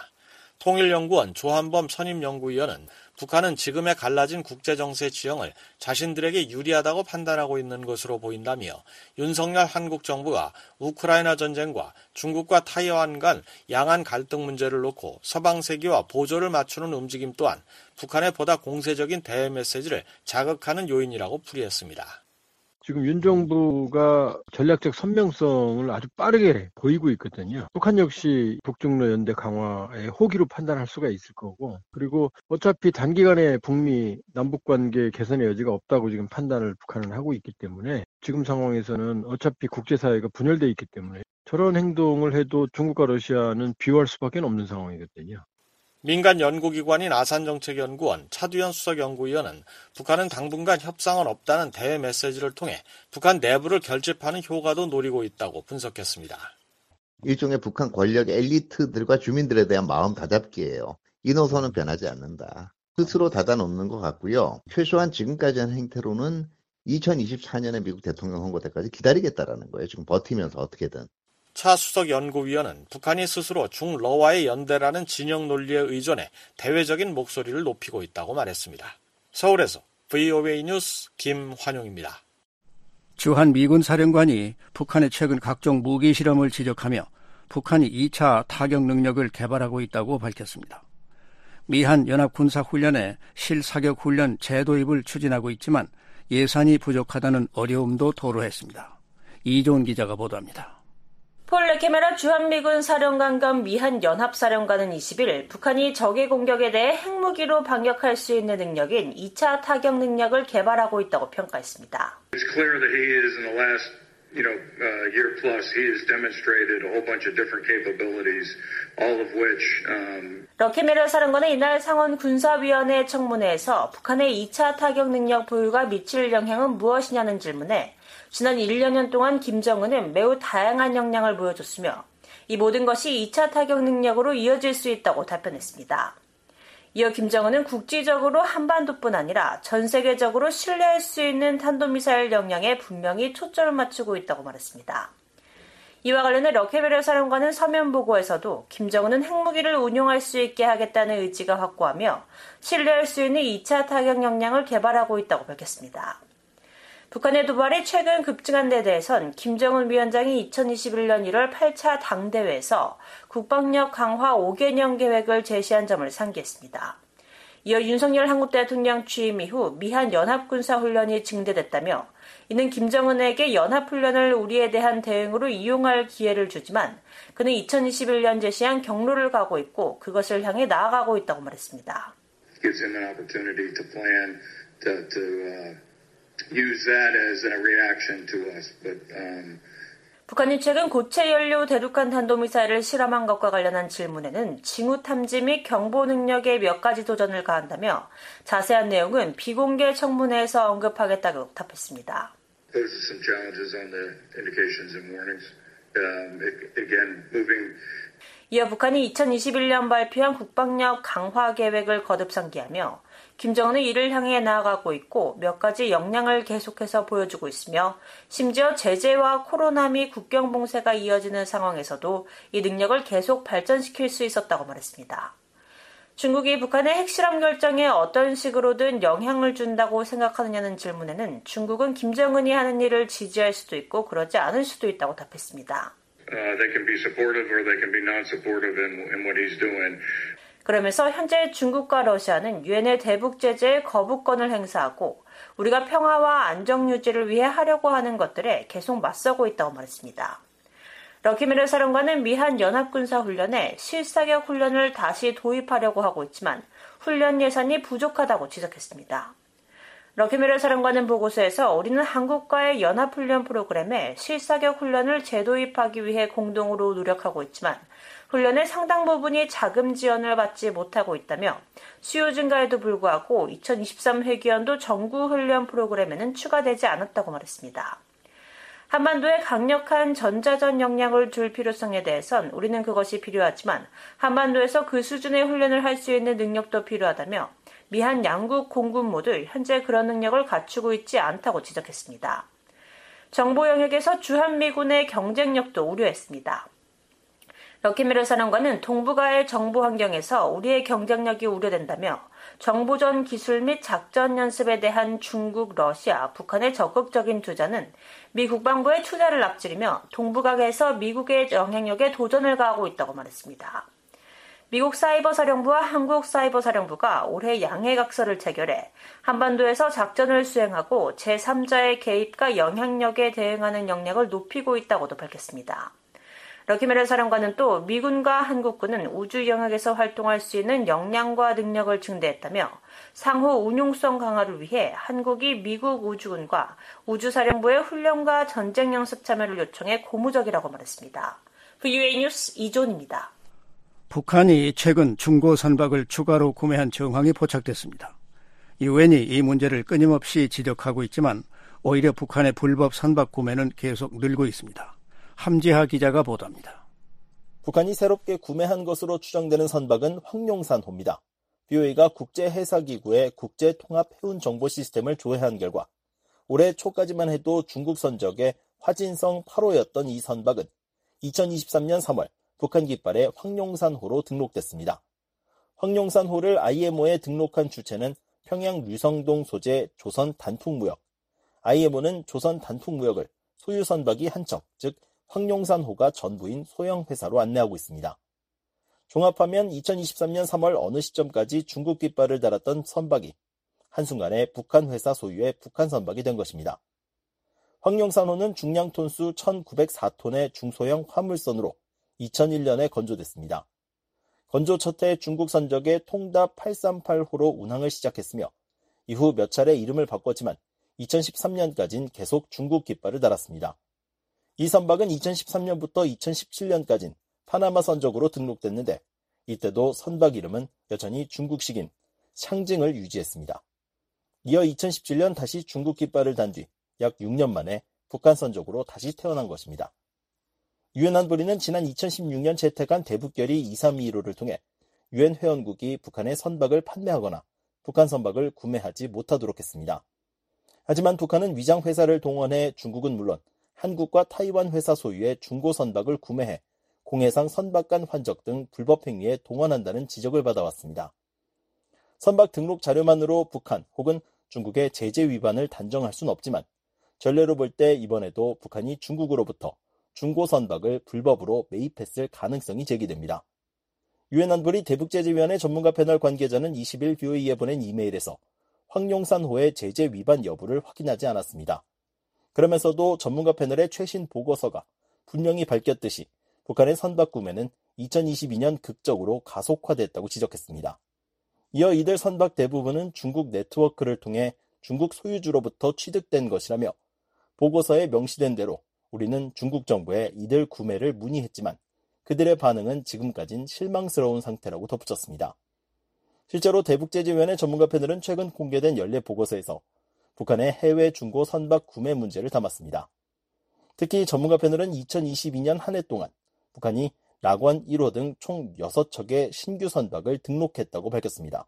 Speaker 1: 통일연구원 조한범 선임연구위원은 북한은 지금의 갈라진 국제정세 지형을 자신들에게 유리하다고 판단하고 있는 것으로 보인다며 윤석열 한국 정부가 우크라이나 전쟁과 중국과 타이완 간 양안 갈등 문제를 놓고 서방 세계와 보조를 맞추는 움직임 또한 북한의 보다 공세적인 대외 메시지를 자극하는 요인이라고 풀이했습니다.
Speaker 18: 지금 윤 정부가 전략적 선명성을 아주 빠르게 보이고 있거든요. 북한 역시 북중러 연대 강화의 호기로 판단할 수가 있을 거고, 그리고 어차피 단기간에 북미 남북관계 개선의 여지가 없다고 지금 판단을 북한은 하고 있기 때문에 지금 상황에서는 어차피 국제사회가 분열돼 있기 때문에 저런 행동을 해도 중국과 러시아는 비호할 수밖에 없는 상황이거든요.
Speaker 1: 민간 연구기관인 아산정책연구원 차두현 수석연구위원은 북한은 당분간 협상은 없다는 대외 메시지를 통해 북한 내부를 결집하는 효과도 노리고 있다고 분석했습니다.
Speaker 19: 일종의 북한 권력 엘리트들과 주민들에 대한 마음 다잡기예요. 이 노선은 변하지 않는다. 스스로 닫아놓는 것 같고요. 최소한 지금까지 한 행태로는 이천이십사 년에 미국 대통령 선거 때까지 기다리겠다라는 거예요. 지금 버티면서 어떻게든.
Speaker 1: 차 수석 연구위원은 북한이 스스로 중러와의 연대라는 진영 논리에 의존해 대외적인 목소리를 높이고 있다고 말했습니다. 서울에서 브이오에이 뉴스 김환용입니다.
Speaker 3: 주한 미군 사령관이 북한의 최근 각종 무기 실험을 지적하며 북한이 이 차 타격 능력을 개발하고 있다고 밝혔습니다. 미한 연합군사훈련에 실사격 훈련 재도입을 추진하고 있지만 예산이 부족하다는 어려움도 토로했습니다. 이종훈 기자가 보도합니다.
Speaker 20: 폴 레케메라 주한미군 사령관 겸 미한 연합사령관은 이십일 북한이 적의 공격에 대해 핵무기로 반격할 수 있는 능력인 이 차 타격 능력을 개발하고 있다고 평가했습니다.
Speaker 21: It's clear that he is in the last, you know, uh, year plus, he has demonstrated a whole bunch of different capabilities, all of which. Um...
Speaker 20: 레케메라 사령관은 이날 상원 군사위원회 청문회에서 북한의 이 차 타격 능력 보유가 미칠 영향은 무엇이냐는 질문에 지난 일 년 동안 김정은은 매우 다양한 역량을 보여줬으며 이 모든 것이 이 차 타격 능력으로 이어질 수 있다고 답변했습니다. 이어 김정은은 국지적으로 한반도뿐 아니라 전 세계적으로 신뢰할 수 있는 탄도미사일 역량에 분명히 초점을 맞추고 있다고 말했습니다. 이와 관련해 레케메라 사령관은 서면 보고에서도 김정은은 핵무기를 운용할 수 있게 하겠다는 의지가 확고하며 신뢰할 수 있는 이 차 타격 역량을 개발하고 있다고 밝혔습니다. 북한의 도발이 최근 급증한 데 대해선 김정은 위원장이 이천이십일 년 일월 팔 차 당대회에서 국방력 강화 오 개년 계획을 제시한 점을 상기했습니다. 이어 윤석열 한국 대통령 취임 이후 미한 연합군사훈련이 증대됐다며 이는 김정은에게 연합훈련을 우리에 대한 대응으로 이용할 기회를 주지만 그는 이천이십일 년 제시한 경로를 가고 있고 그것을 향해 나아가고 있다고 말했습니다.
Speaker 21: Gives him an opportunity to plan to, to uh... use that as a reaction to us. But, um...
Speaker 20: 북한이 최근 고체 연료 대륙간 탄도미사일을 실험한 것과 관련한 질문에는 징후 탐지 및 경보 능력에 몇 가지 도전을 가한다며 자세한 내용은 비공개 청문회에서 언급하겠다고 답했습니다.
Speaker 21: Poses some challenges on the indications and warnings. Um, again, moving.
Speaker 20: 이어 북한이 이천이십일 년 발표한 국방력 강화 계획을 거듭 상기하며 김정은은 이를 향해 나아가고 있고 몇 가지 역량을 계속해서 보여주고 있으며 심지어 제재와 코로나 및 국경 봉쇄가 이어지는 상황에서도 이 능력을 계속 발전시킬 수 있었다고 말했습니다. 중국이 북한의 핵실험 결정에 어떤 식으로든 영향을 준다고 생각하느냐는 질문에는 중국은 김정은이 하는 일을 지지할 수도 있고 그러지 않을 수도 있다고 답했습니다.
Speaker 21: Uh, they can be supportive or they can be non-supportive in, in what he's doing.
Speaker 20: 그러면서 현재 중국과 러시아는 유엔의 대북 제재에 거부권을 행사하고 우리가 평화와 안정 유지를 위해 하려고 하는 것들에 계속 맞서고 있다고 말했습니다. 레케메라 사령관은 미한 연합군사훈련에 실사격 훈련을 다시 도입하려고 하고 있지만 훈련 예산이 부족하다고 지적했습니다. 레케메라 사령관은 보고서에서 우리는 한국과의 연합훈련 프로그램에 실사격 훈련을 재도입하기 위해 공동으로 노력하고 있지만 훈련의 상당 부분이 자금 지원을 받지 못하고 있다며 수요 증가에도 불구하고 이천이십삼 회기연도 정구 훈련 프로그램에는 추가되지 않았다고 말했습니다. 한반도에 강력한 전자전 역량을 줄 필요성에 대해선 우리는 그것이 필요하지만 한반도에서 그 수준의 훈련을 할 수 있는 능력도 필요하다며 미한 양국 공군 모두 현재 그런 능력을 갖추고 있지 않다고 지적했습니다. 정보 영역에서 주한미군의 경쟁력도 우려했습니다. 레케메라 사령관은 동북아의 정보 환경에서 우리의 경쟁력이 우려된다며 정보전 기술 및 작전 연습에 대한 중국, 러시아, 북한의 적극적인 투자는 미 국방부의 투자를 앞지르며 동북아에서 미국의 영향력에 도전을 가하고 있다고 말했습니다. 미국 사이버사령부와 한국 사이버사령부가 올해 양해각서를 체결해 한반도에서 작전을 수행하고 제삼자의 개입과 영향력에 대응하는 역량을 높이고 있다고도 밝혔습니다. 레케메라 사령관은 또 미군과 한국군은 우주 영역에서 활동할 수 있는 역량과 능력을 증대했다며 상호 운용성 강화를 위해 한국이 미국 우주군과 우주사령부의 훈련과 전쟁 연습 참여를 요청해 고무적이라고 말했습니다. 브이오에이 뉴스 이존입니다.
Speaker 3: 북한이 최근 중고 선박을 추가로 구매한 정황이 포착됐습니다. 유엔이 이 문제를 끊임없이 지적하고 있지만 오히려 북한의 불법 선박 구매는 계속 늘고 있습니다. 함지하 기자가 보도합니다.
Speaker 4: 북한이 새롭게 구매한 것으로 추정되는 선박은 황룡산호입니다. 비오에이가 국제해사기구의 국제통합해운정보 시스템을 조회한 결과 올해 초까지만 해도 중국 선적의 화진성 팔 호였던 이 선박은 이천이십삼 년 삼월 북한 깃발에 황룡산호로 등록됐습니다. 황룡산호를 아이엠오에 등록한 주체는 평양 류성동 소재 조선 단풍무역. 아이엠오는 조선 단풍무역을 소유 선박이 한 척, 즉 황룡산호가 전부인 소형 회사로 안내하고 있습니다. 종합하면 이천이십삼 년 삼월 어느 시점까지 중국 깃발을 달았던 선박이 한순간에 북한 회사 소유의 북한 선박이 된 것입니다. 황룡산호는 중량 톤수 천구백사 톤의 중소형 화물선으로 이천일 년에 건조됐습니다. 건조 첫 해 중국 선적의 통답 팔백삼십팔 호로 운항을 시작했으며 이후 몇 차례 이름을 바꿨지만 이천십삼 년까지는 계속 중국 깃발을 달았습니다. 이 선박은 이천십삼 년부터 이천십칠 년까지는 파나마 선적으로 등록됐는데 이때도 선박 이름은 여전히 중국식인 샹징을 유지했습니다. 이어 이천십칠 년 다시 중국 깃발을 단 뒤 약 육 년 만에 북한 선적으로 다시 태어난 것입니다. 유엔 안보리는 지난 이천십육 년 채택한 대북결의 이삼이일오를 통해 유엔 회원국이 북한의 선박을 판매하거나 북한 선박을 구매하지 못하도록 했습니다. 하지만 북한은 위장회사를 동원해 중국은 물론 한국과 타이완 회사 소유의 중고 선박을 구매해 공해상 선박간 환적 등 불법 행위에 동원한다는 지적을 받아왔습니다. 선박 등록 자료만으로 북한 혹은 중국의 제재 위반을 단정할 수는 없지만 전례로 볼 때 이번에도 북한이 중국으로부터 중고 선박을 불법으로 매입했을 가능성이 제기됩니다. 유엔 안보리 대북제재위원회 전문가 패널 관계자는 이십 일 브이오에이에 보낸 이메일에서 황룡산호의 제재 위반 여부를 확인하지 않았습니다. 그러면서도 전문가 패널의 최신 보고서가 분명히 밝혔듯이 북한의 선박 구매는 이천이십이 년 극적으로 가속화됐다고 지적했습니다. 이어 이들 선박 대부분은 중국 네트워크를 통해 중국 소유주로부터 취득된 것이라며 보고서에 명시된 대로 우리는 중국 정부에 이들 구매를 문의했지만 그들의 반응은 지금까진 실망스러운 상태라고 덧붙였습니다. 실제로 대북제재위원회 전문가 패널은 최근 공개된 연례 보고서에서 북한의 해외 중고 선박 구매 문제를 담았습니다. 특히 전문가 패널은 이천이십이 년 한 해 동안 북한이 락원 일 호 등 총 여섯 척의 신규 선박을 등록했다고 밝혔습니다.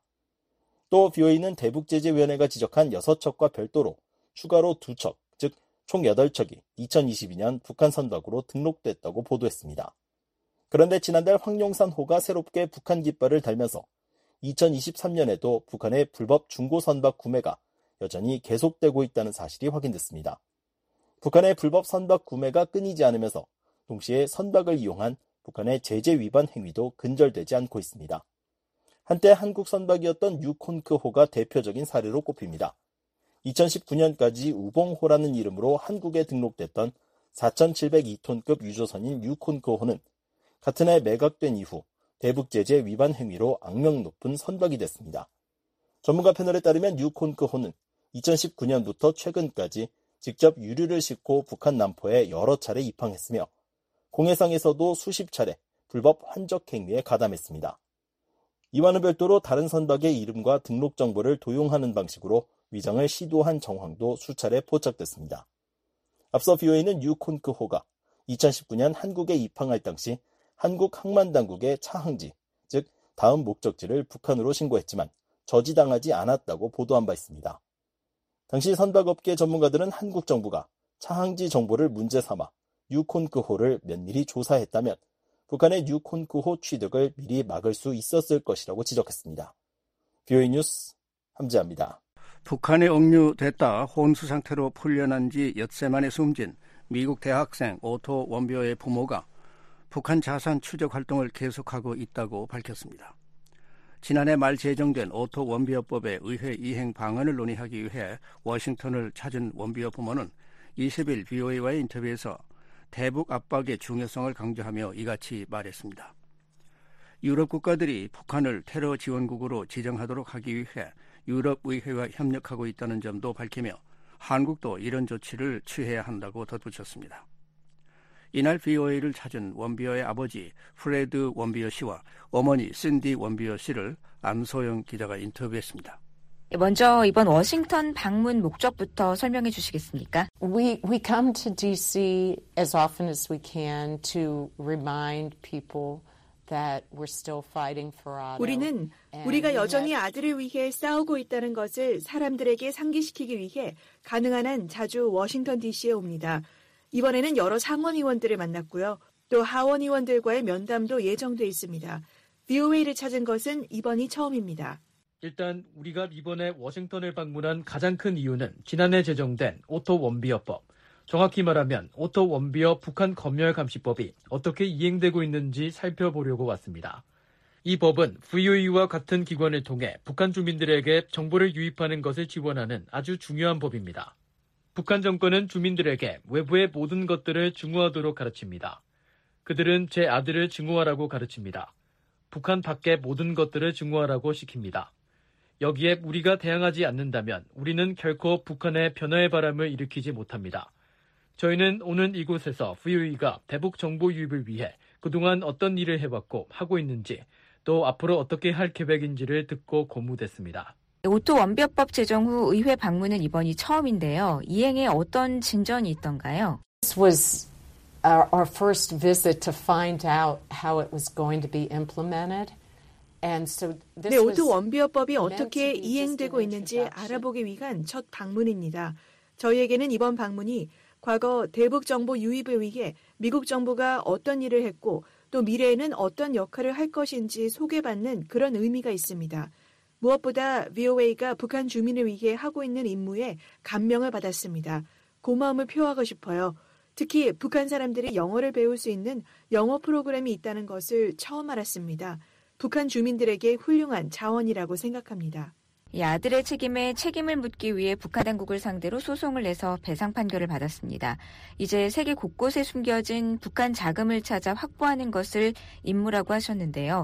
Speaker 4: 또 브이오에이는 대북제재위원회가 지적한 여섯 척과 별도로 추가로 두 척, 즉 총 여덟 척이 이천이십이 년 북한 선박으로 등록됐다고 보도했습니다. 그런데 지난달 황룡산호가 새롭게 북한 깃발을 달면서 이천이십삼 년에도 북한의 불법 중고 선박 구매가 여전히 계속되고 있다는 사실이 확인됐습니다. 북한의 불법 선박 구매가 끊이지 않으면서 동시에 선박을 이용한 북한의 제재 위반 행위도 근절되지 않고 있습니다. 한때 한국 선박이었던 유콘크호가 대표적인 사례로 꼽힙니다. 이천십구 년까지 우봉호라는 이름으로 한국에 등록됐던 사천칠백이 톤급 유조선인 유콘크호는 같은 해 매각된 이후 대북제재 위반 행위로 악명 높은 선박이 됐습니다. 전문가 패널에 따르면 유콘크호는 이천십구 년부터 최근까지 직접 유류를 싣고 북한 남포에 여러 차례 입항했으며 공해상에서도 수십 차례 불법 환적 행위에 가담했습니다. 이와는 별도로 다른 선박의 이름과 등록 정보를 도용하는 방식으로 위장을 시도한 정황도 수차례 포착됐습니다. 앞서 브이오에이는 유콘크호가 이천십구 년 한국에 입항할 당시 한국 항만당국의 차항지, 즉 다음 목적지를 북한으로 신고했지만 저지당하지 않았다고 보도한 바 있습니다. 당시 선박업계 전문가들은 한국 정부가 차항지 정보를 문제 삼아 유콘크호를 면밀히 조사했다면 북한의 유콘크호 취득을 미리 막을 수 있었을 것이라고 지적했습니다. 브이오에이 뉴스 함지아입니다.
Speaker 3: 북한에 억류됐다 혼수 상태로 풀려난 지 엿새 만에 숨진 미국 대학생 오토 원비어의 부모가 북한 자산 추적 활동을 계속하고 있다고 밝혔습니다. 지난해 말 제정된 오토 원비어법의 의회 이행 방안을 논의하기 위해 워싱턴을 찾은 원비어 부모는 이십 일 브이오에이와의 인터뷰에서 대북 압박의 중요성을 강조하며 이같이 말했습니다. 유럽 국가들이 북한을 테러 지원국으로 지정하도록 하기 위해 유럽의회와 협력하고 있다는 점도 밝히며 한국도 이런 조치를 취해야 한다고 덧붙였습니다. 이날 브이오에이를 찾은 원비어의 아버지 프레드 원비어 씨와 어머니 신디 원비어 씨를 안소영 기자가 인터뷰했습니다.
Speaker 2: 먼저 이번 워싱턴 방문 목적부터 설명해 주시겠습니까?
Speaker 22: We we come to 디씨 as often as we can to remind people that we're still fighting for Otto.
Speaker 7: 우리는 우리가 여전히 아들을 위해 싸우고 있다는 것을 사람들에게 상기시키기 위해 가능한 한 자주 워싱턴 디씨에 옵니다. 이번에는 여러 상원 의원들을 만났고요. 또 하원 의원들과의 면담도 예정돼 있습니다. 브이오에이를 찾은 것은 이번이 처음입니다.
Speaker 23: 일단 우리가 이번에 워싱턴을 방문한 가장 큰 이유는 지난해 제정된 오토 원비어법, 정확히 말하면 오토 원비어 북한 검열감시법이 어떻게 이행되고 있는지 살펴보려고 왔습니다. 이 법은 브이오에이와 같은 기관을 통해 북한 주민들에게 정보를 유입하는 것을 지원하는 아주 중요한 법입니다. 북한 정권은 주민들에게 외부의 모든 것들을 증오하도록 가르칩니다. 그들은 제 아들을 증오하라고 가르칩니다. 북한 밖의 모든 것들을 증오하라고 시킵니다. 여기에 우리가 대항하지 않는다면 우리는 결코 북한의 변화의 바람을 일으키지 못합니다. 저희는 오늘 이곳에서 브이오에이가 대북 정보 유입을 위해 그동안 어떤 일을 해왔고 하고 있는지 또 앞으로 어떻게 할 계획인지를 듣고 고무됐습니다.
Speaker 2: 오토 원비어법 제정 후 의회 방문은 이번이 처음인데요. 이행에 어떤 진전이 있던가요?
Speaker 22: This was our, our first visit to find out how it was going to be implemented. And so this
Speaker 7: 네, 오토
Speaker 22: was
Speaker 7: 원비어법이
Speaker 22: meant
Speaker 7: 어떻게
Speaker 22: to be
Speaker 7: 이행되고
Speaker 22: just an
Speaker 7: 있는지
Speaker 22: introduction.
Speaker 7: 알아보기 위한 첫 방문입니다. 저희에게는 이번 방문이 과거 대북 정보 유입을 위해 미국 정부가 어떤 일을 했고 또 미래에는 어떤 역할을 할 것인지 소개받는 그런 의미가 있습니다. 무엇보다 브이오에이가 북한 주민을 위해 하고 있는 임무에 감명을 받았습니다. 고마움을 표하고 싶어요. 특히 북한 사람들이 영어를 배울 수 있는 영어 프로그램이 있다는 것을 처음 알았습니다. 북한 주민들에게 훌륭한 자원이라고 생각합니다.
Speaker 2: 이 아들의 책임에 책임을 묻기 위해 북한 당국을 상대로 소송을 내서 배상 판결을 받았습니다. 이제 세계 곳곳에 숨겨진 북한 자금을 찾아 확보하는 것을 임무라고 하셨는데요.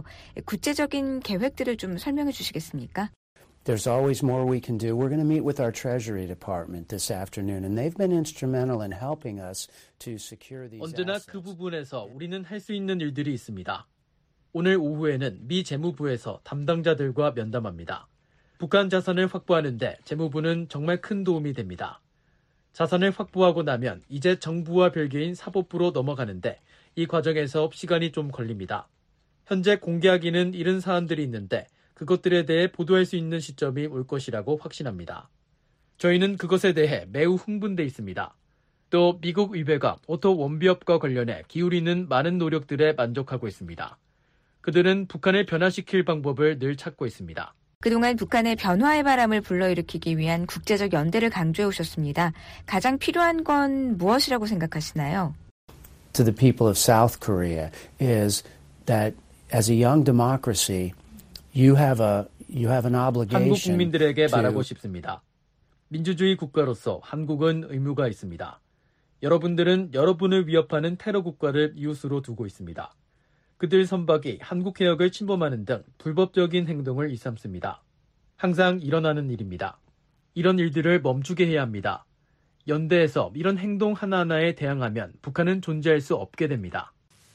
Speaker 2: 구체적인 계획들을 좀 설명해 주시겠습니까?
Speaker 5: There's always more we can do. We're going to meet with our Treasury Department this afternoon, and they've been instrumental in helping us to secure these
Speaker 23: 언제나
Speaker 5: assets.
Speaker 23: 그 부분에서 우리는 할 수 있는 일들이 있습니다. 오늘 오후에는 미 재무부에서 담당자들과 면담합니다. 북한 자산을 확보하는데 재무부는 정말 큰 도움이 됩니다. 자산을 확보하고 나면 이제 정부와 별개인 사법부로 넘어가는데 이 과정에서 시간이 좀 걸립니다. 현재 공개하기는 이른 사안들이 있는데 그것들에 대해 보도할 수 있는 시점이 올 것이라고 확신합니다. 저희는 그것에 대해 매우 흥분돼 있습니다. 또 미국 의회가 오토 원비업과 관련해 기울이는 많은 노력들에 만족하고 있습니다. 그들은 북한을 변화시킬 방법을 늘 찾고 있습니다.
Speaker 2: 그동안 북한의 변화의 바람을 불러일으키기 위한 국제적 연대를 강조해 오셨습니다. 가장 필요한 건 무엇이라고 생각하시나요?
Speaker 5: To the people of South Korea is that as a young democracy, you have a you have an obligation.
Speaker 23: 한국 국민들에게
Speaker 5: to...
Speaker 23: 말하고 싶습니다. 민주주의 국가로서 한국은 의무가 있습니다. 여러분들은 여러분을 위협하는 테러 국가를 이웃으로 두고 있습니다. 그들 선박이 한국 해역을 침범하는 등 불법적인 행동을 일삼습니다. 항상 일어나는 일입니다. 이런 일들을 멈추게 해야 합니다. 연대에서 이런 행동 하나하나에 대항하면 북한은 존재할 수 없게 됩니다.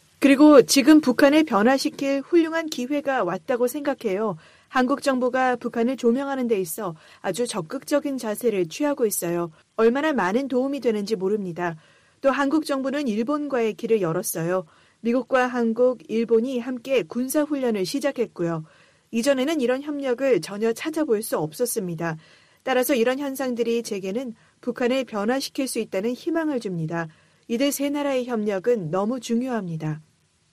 Speaker 7: 그리고 지금 북한을 변화시킬 훌륭한 기회가 왔다고 생각해요. 한국 정부가 북한을 조명하는 데 있어 아주 적극적인 자세를 취하고 있어요. 얼마나 많은 도움이 되는지 모릅니다. 또 한국 정부는 일본과의 길을 열었어요. 미국과 한국, 일본이 함께 군사훈련을 시작했고요. 이전에는 이런 협력을 전혀 찾아볼 수 없었습니다. 따라서 이런 현상들이 제게는 북한을 변화시킬 수 있다는 희망을 줍니다. 이들 세 나라의 협력은 너무 중요합니다.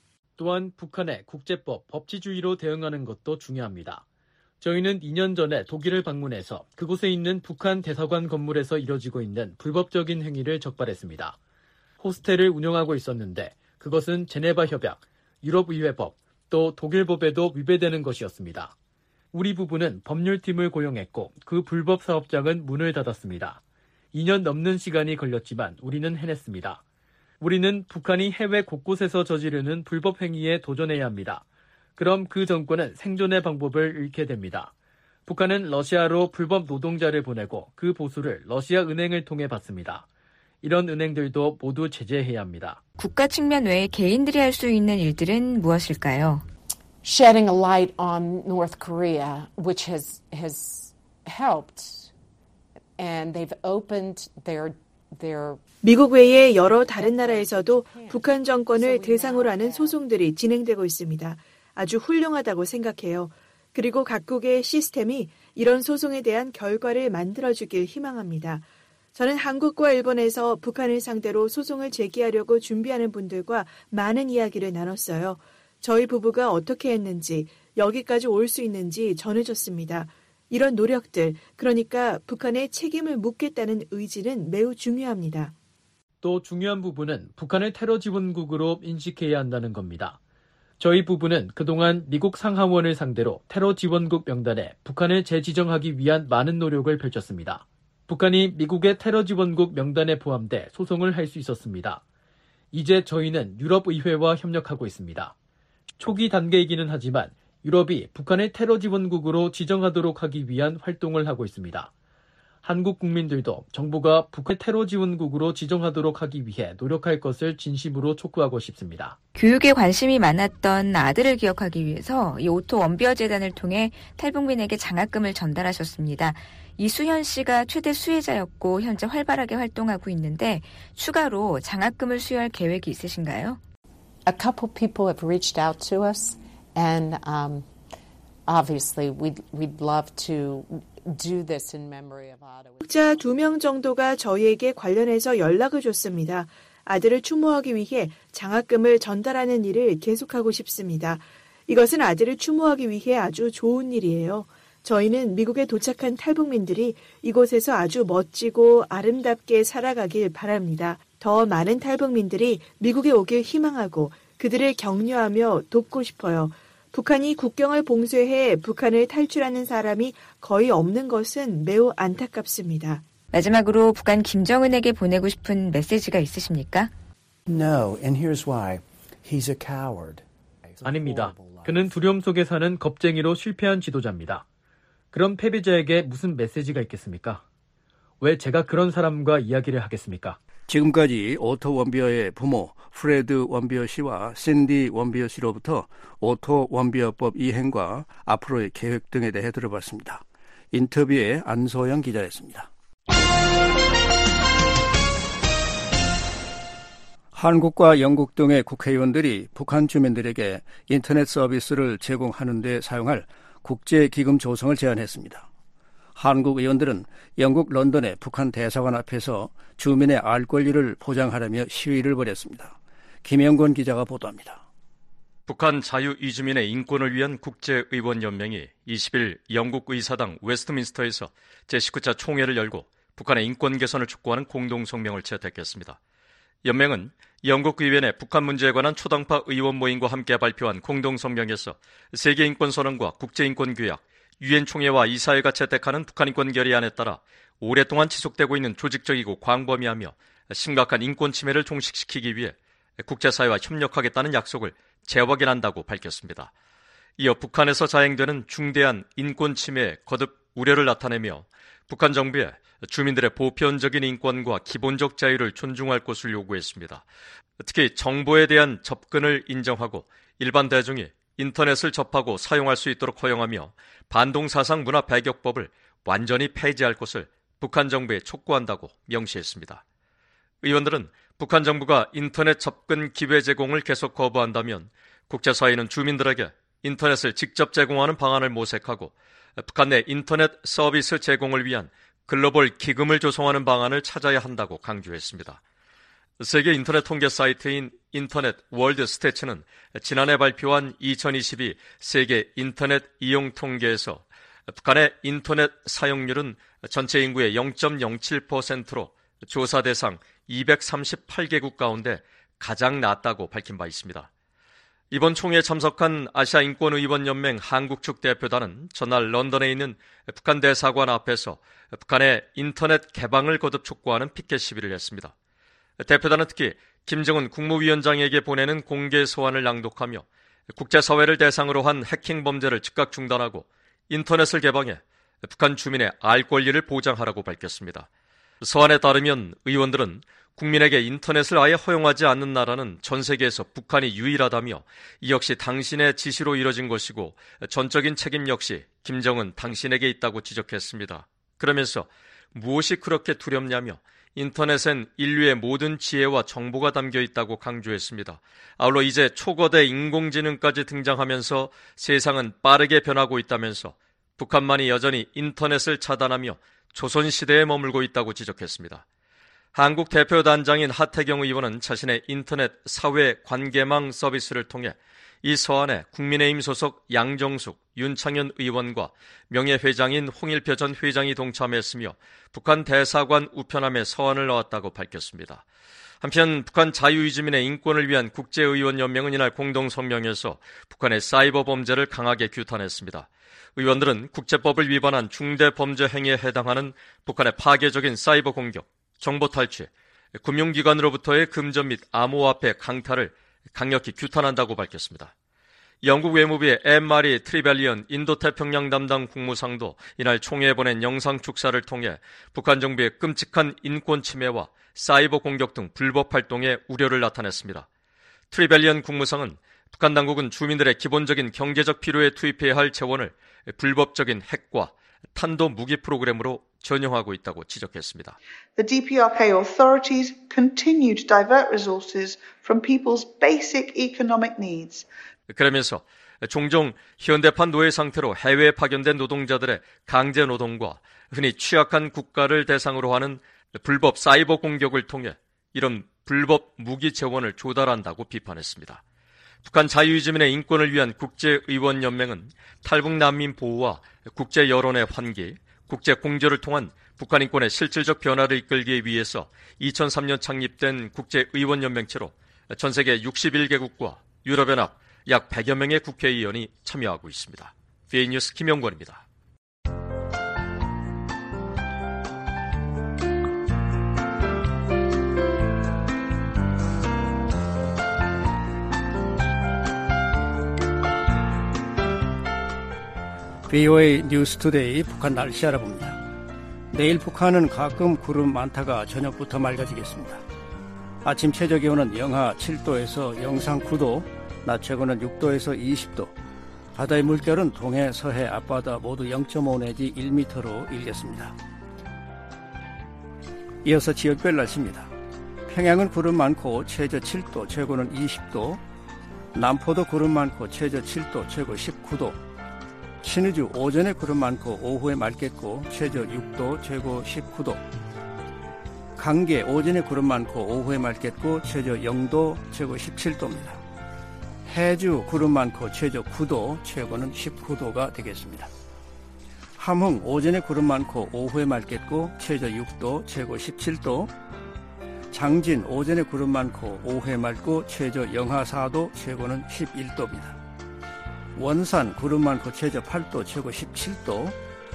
Speaker 23: 또한 북한의 국제법, 법치주의로 대응하는 것도 중요합니다. 저희는 이 년 전에 독일을 방문해서 그곳에 있는 북한 대사관 건물에서 이뤄지고 있는 불법적인 행위를 적발했습니다. 호스텔을 운영하고 있었는데 그것은 제네바 협약, 유럽의회법, 또 독일법에도 위배되는 것이었습니다. 우리 부부는 법률팀을 고용했고 그 불법 사업장은 문을 닫았습니다. 이 년 넘는 시간이 걸렸지만 우리는 해냈습니다. 우리는 북한이 해외 곳곳에서 저지르는 불법 행위에 도전해야 합니다. 그럼 그 정권은 생존의 방법을 잃게 됩니다. 북한은 러시아로 불법 노동자를 보내고 그 보수를 러시아 은행을 통해 받습니다. 이런 은행들도 모두 제재해야 합니다.
Speaker 2: 국가 측면 외에 개인들이 할 수 있는 일들은 무엇일까요?
Speaker 22: Shedding a light on North Korea, which has has helped, and they've opened their their.
Speaker 7: 미국 외의 여러 다른 나라에서도 북한 정권을 대상으로 하는 소송들이 진행되고 있습니다. 아주 훌륭하다고 생각해요. 그리고 각국의 시스템이 이런 소송에 대한 결과를 만들어주길 희망합니다. 저는 한국과 일본에서 북한을 상대로 소송을 제기하려고 준비하는 분들과 많은 이야기를 나눴어요. 저희 부부가 어떻게 했는지, 여기까지 올 수 있는지 전해줬습니다. 이런 노력들, 그러니까 북한에 책임을 묻겠다는 의지는 매우 중요합니다.
Speaker 23: 또 중요한 부분은 북한을 테러 지원국으로 인식해야 한다는 겁니다. 저희 부부는 그동안 미국 상하원을 상대로 테러 지원국 명단에 북한을 재지정하기 위한 많은 노력을 펼쳤습니다. 북한이 미국의 테러 지원국 명단에 포함돼 소송을 할 수 있었습니다. 이제 저희는 유럽의회와 협력하고 있습니다. 초기 단계이기는 하지만 유럽이 북한의 테러 지원국으로 지정하도록 하기 위한 활동을 하고 있습니다. 한국 국민들도 정부가 북한 테러 지원국으로 지정하도록 하기 위해 노력할 것을 진심으로 촉구하고 싶습니다.
Speaker 2: 교육에 관심이 많았던 아들을 기억하기 위해서 이 오토 원비어 재단을 통해 탈북민에게 장학금을 전달하셨습니다. 이수현 씨가 최대 수혜자였고 현재 활발하게 활동하고 있는데 추가로 장학금을 수여할 계획이 있으신가요?
Speaker 22: A couple people have reached out to us and um, obviously we'd, we'd love to do this in memory of Otto.
Speaker 7: 학자 두 명 정도가 저희에게 관련해서 연락을 줬습니다. 아들을 추모하기 위해 장학금을 전달하는 일을 계속하고 싶습니다. 이것은 아들을 추모하기 위해 아주 좋은 일이에요. 저희는 미국에 도착한 탈북민들이 이곳에서 아주 멋지고 아름답게 살아가길 바랍니다. 더 많은 탈북민들이 미국에 오길 희망하고 그들을 격려하며 돕고 싶어요. 북한이 국경을 봉쇄해 북한을 탈출하는 사람이 거의 없는 것은 매우 안타깝습니다.
Speaker 2: 마지막으로 북한 김정은에게 보내고 싶은 메시지가 있으십니까?
Speaker 5: No, and here's why. He's a coward.
Speaker 23: 아닙니다. 그는 두려움 속에 사는 겁쟁이로 실패한 지도자입니다. 그럼 패배자에게 무슨 메시지가 있겠습니까? 왜 제가 그런 사람과 이야기를 하겠습니까?
Speaker 3: 지금까지 오토 원비어의 부모 프레드 원비어 씨와 샌디 원비어 씨로부터 오토 원비어법 이행과 앞으로의 계획 등에 대해 들어봤습니다. 인터뷰에 안소영 기자였습니다. 한국과 영국 등의 국회의원들이 북한 주민들에게 인터넷 서비스를 제공하는 데 사용할 국제기금 조성을 제안했습니다. 한국 의원들은 영국 런던의 북한 대사관 앞에서 주민의 알 권리를 보장하려며 시위를 벌였습니다. 김영권 기자가 보도합니다.
Speaker 14: 북한 자유이주민의 인권을 위한 국제의원연맹이 이십 일 영국 의사당 웨스트민스터에서 제십구 차 총회를 열고 북한의 인권 개선을 촉구하는 공동성명을 채택했습니다. 연맹은 영국 의회 내 북한 문제에 관한 초당파 의원 모임과 함께 발표한 공동성명에서 세계인권선언과 국제인권규약, 유엔 총회와 이사회가 채택하는 북한 인권 결의안에 따라 오랫동안 지속되고 있는 조직적이고 광범위하며 심각한 인권 침해를 종식시키기 위해 국제사회와 협력하겠다는 약속을 재확인한다고 밝혔습니다. 이어 북한에서 자행되는 중대한 인권 침해에 거듭 우려를 나타내며 북한 정부에 주민들의 보편적인 인권과 기본적 자유를 존중할 것을 요구했습니다. 특히 정보에 대한 접근을 인정하고 일반 대중이 인터넷을 접하고 사용할 수 있도록 허용하며 반동사상 문화 배격법을 완전히 폐지할 것을 북한 정부에 촉구한다고 명시했습니다. 의원들은 북한 정부가 인터넷 접근 기회 제공을 계속 거부한다면 국제사회는 주민들에게 인터넷을 직접 제공하는 방안을 모색하고 북한 내 인터넷 서비스 제공을 위한 글로벌 기금을 조성하는 방안을 찾아야 한다고 강조했습니다. 세계 인터넷 통계 사이트인 인터넷 월드 스태츠는 지난해 발표한 이천이십이 세계 인터넷 이용 통계에서 북한의 인터넷 사용률은 전체 인구의 영 점 영칠 퍼센트로 조사 대상 이백삼십팔 개국 가운데 가장 낮다고 밝힌 바 있습니다. 이번 총회에 참석한 아시아인권의원연맹 한국 측 대표단은 전날 런던에 있는 북한 대사관 앞에서 북한의 인터넷 개방을 거듭 촉구하는 피켓 시위를 했습니다. 대표단은 특히 김정은 국무위원장에게 보내는 공개 서한을 낭독하며 국제사회를 대상으로 한 해킹 범죄를 즉각 중단하고 인터넷을 개방해 북한 주민의 알 권리를 보장하라고 밝혔습니다. 서한에 따르면 의원들은 국민에게 인터넷을 아예 허용하지 않는 나라는 전 세계에서 북한이 유일하다며 이 역시 당신의 지시로 이뤄진 것이고 전적인 책임 역시 김정은 당신에게 있다고 지적했습니다. 그러면서 무엇이 그렇게 두렵냐며 인터넷엔 인류의 모든 지혜와 정보가 담겨 있다고 강조했습니다. 아울러 이제 초거대 인공지능까지 등장하면서 세상은 빠르게 변하고 있다면서 북한만이 여전히 인터넷을 차단하며 조선시대에 머물고 있다고 지적했습니다. 한국 대표단장인 하태경 의원은 자신의 인터넷 사회 관계망 서비스를 통해 이 서한에 국민의힘 소속 양정숙, 윤창현 의원과 명예회장인 홍일표 전 회장이 동참했으며 북한 대사관 우편함에 서한을 넣었다고 밝혔습니다. 한편 북한 자유이주민의 인권을 위한 국제의원연맹은 이날 공동성명에서 북한의 사이버 범죄를 강하게 규탄했습니다. 의원들은 국제법을 위반한 중대범죄 행위에 해당하는 북한의 파괴적인 사이버 공격, 정보 탈취, 금융기관으로부터의 금전 및 암호화폐 강탈을 강력히 규탄한다고 밝혔습니다. 영국 외무부의 앤마리 트리벨리언 인도태평양 담당 국무상도 이날 총회에 보낸 영상 축사를 통해 북한 정부의 끔찍한 인권 침해와 사이버 공격 등 불법 활동에 우려를 나타냈습니다. 트리벨리언 국무상은 북한 당국은 주민들의 기본적인 경제적 필요에 투입해야 할 재원을 불법적인 핵과 탄도 무기 프로그램으로 전용하고 있다고 지적했습니다.
Speaker 6: The 디피아르케이 authorities continue to divert resources from people's basic economic needs.
Speaker 14: 그러면서 종종 현대판 노예 상태로 해외에 파견된 노동자들의 강제 노동과 흔히 취약한 국가를 대상으로 하는 불법 사이버 공격을 통해 이런 불법 무기 재원을 조달한다고 비판했습니다. 북한 자유주민의 인권을 위한 국제의원연맹은 탈북 난민 보호와 국제 여론의 환기, 국제 공조를 통한 북한 인권의 실질적 변화를 이끌기 위해서 이천삼 년 창립된 국제의원연맹체로 전 세계 육십일 개국과 유럽연합 약 백여 명의 국회의원이 참여하고 있습니다. 비에이 뉴스 김영권입니다.
Speaker 3: 브이오에이 뉴스투데이 북한 날씨 알아봅니다. 내일 북한은 가끔 구름 많다가 저녁부터 맑아지겠습니다. 아침 최저기온은 영하 칠 도에서 영상 구 도, 낮 최고는 육 도에서 이십 도, 바다의 물결은 동해, 서해, 앞바다 모두 영 점 오 내지 일 미터로 일겠습니다. 이어서 지역별 날씨입니다. 평양은 구름 많고 최저 칠 도, 최고는 이십 도, 남포도 구름 많고 최저 칠 도, 최고 십구 도, 신의주 오전에 구름 많고 오후에 맑겠고 최저 육 도, 최고 십구 도, 강계 오전에 구름 많고 오후에 맑겠고 최저 영 도, 최고 십칠 도입니다. 해주 구름 많고 최저 구 도, 최고는 십구 도가 되겠습니다. 함흥 오전에 구름 많고 오후에 맑겠고 최저 육 도, 최고 십칠 도, 장진 오전에 구름 많고 오후에 맑고 최저 영하 사 도, 최고는 십일 도입니다. 원산 구름 많고 최저 팔 도, 최고 십칠 도,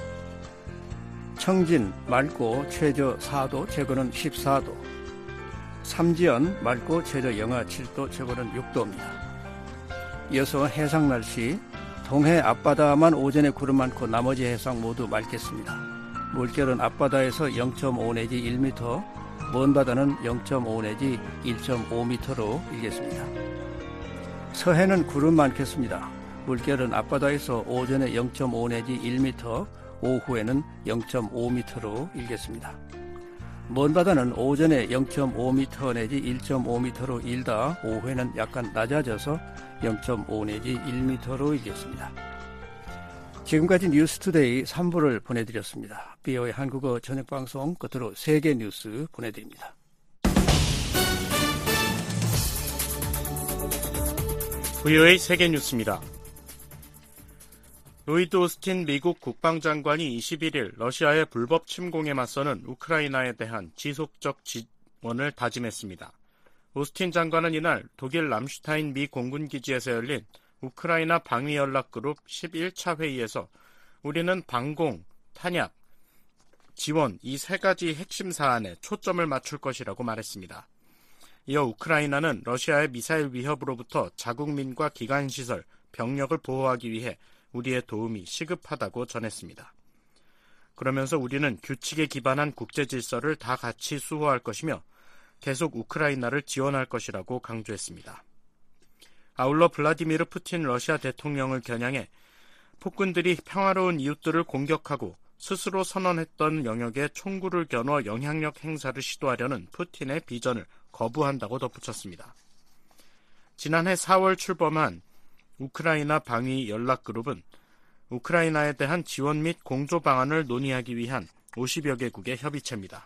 Speaker 3: 청진 맑고 최저 사 도, 최고는 십사 도, 삼지연 맑고 최저 영하 칠 도, 최고는 육 도입니다. 이어서 해상 날씨, 동해 앞바다만 오전에 구름 많고 나머지 해상 모두 맑겠습니다. 물결은 앞바다에서 영 점 오 내지 일 미터, 먼 바다는 영 점 오 내지 일 점 오 미터로 일겠습니다. 서해는 구름 많겠습니다. 물결은 앞바다에서 오전에 영 점 오 내지 일 미터, 오후에는 영 점 오 미터로 일겠습니다. 먼 바다는 오전에 영 점 오 미터 내지 일 점 오 미터로 일다 오후에는 약간 낮아져서 영 점 오 내지 일 미터로 일겠습니다. 지금까지 뉴스투데이 삼 부를 보내드렸습니다. 비오에이 한국어 저녁방송 끝으로 세계 뉴스 보내드립니다.
Speaker 1: 브이오에이 세계 뉴스입니다. 로이드 오스틴 미국 국방장관이 이십일 일 러시아의 불법 침공에 맞서는 우크라이나에 대한 지속적 지원을 다짐했습니다. 오스틴 장관은 이날 독일 람슈타인 미 공군기지에서 열린 우크라이나 방위연락그룹 십일 차 회의에서 우리는 방공, 탄약, 지원 이 세 가지 핵심 사안에 초점을 맞출 것이라고 말했습니다. 이어 우크라이나는 러시아의 미사일 위협으로부터 자국민과 기관시설, 병력을 보호하기 위해 우리의 도움이 시급하다고 전했습니다. 그러면서 우리는 규칙에 기반한 국제질서를 다 같이 수호할 것이며 계속 우크라이나를 지원할 것이라고 강조했습니다. 아울러 블라디미르 푸틴 러시아 대통령을 겨냥해 폭군들이 평화로운 이웃들을 공격하고 스스로 선언했던 영역에 총구를 겨눠 영향력 행사를 시도하려는 푸틴의 비전을 거부한다고 덧붙였습니다. 지난해 사월 출범한 우크라이나 방위 연락그룹은 우크라이나에 대한 지원 및 공조 방안을 논의하기 위한 오십여 개국의 협의체입니다.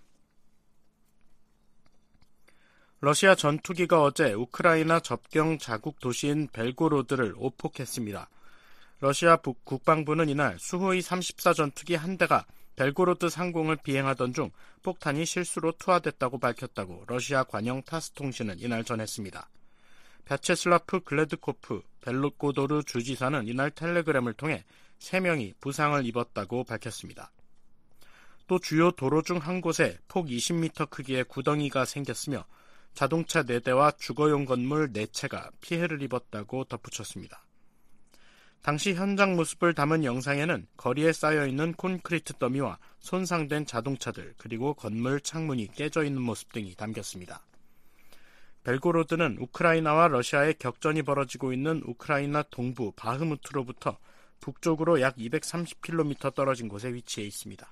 Speaker 1: 러시아 전투기가 어제 우크라이나 접경 자국 도시인 벨고로드를 오폭했습니다. 러시아 북 국방부는 이날 수호이 삼십사 전투기 한 대가 벨고로드 상공을 비행하던 중 폭탄이 실수로 투하됐다고 밝혔다고 러시아 관영 타스 통신은 이날 전했습니다. 벼체슬라프 글레드코프 벨로고도르 주지사는 이날 텔레그램을 통해 세 명이 부상을 입었다고 밝혔습니다. 또 주요 도로 중 한 곳에 폭 이십 미터 크기의 구덩이가 생겼으며 자동차 네 대와 주거용 건물 네 채가 피해를 입었다고 덧붙였습니다. 당시 현장 모습을 담은 영상에는 거리에 쌓여있는 콘크리트 더미와 손상된 자동차들 그리고 건물 창문이 깨져있는 모습 등이 담겼습니다. 벨고로드는 우크라이나와 러시아의 격전이 벌어지고 있는 우크라이나 동부 바흐무트로부터 북쪽으로 약 이백삼십 킬로미터 떨어진 곳에 위치해 있습니다.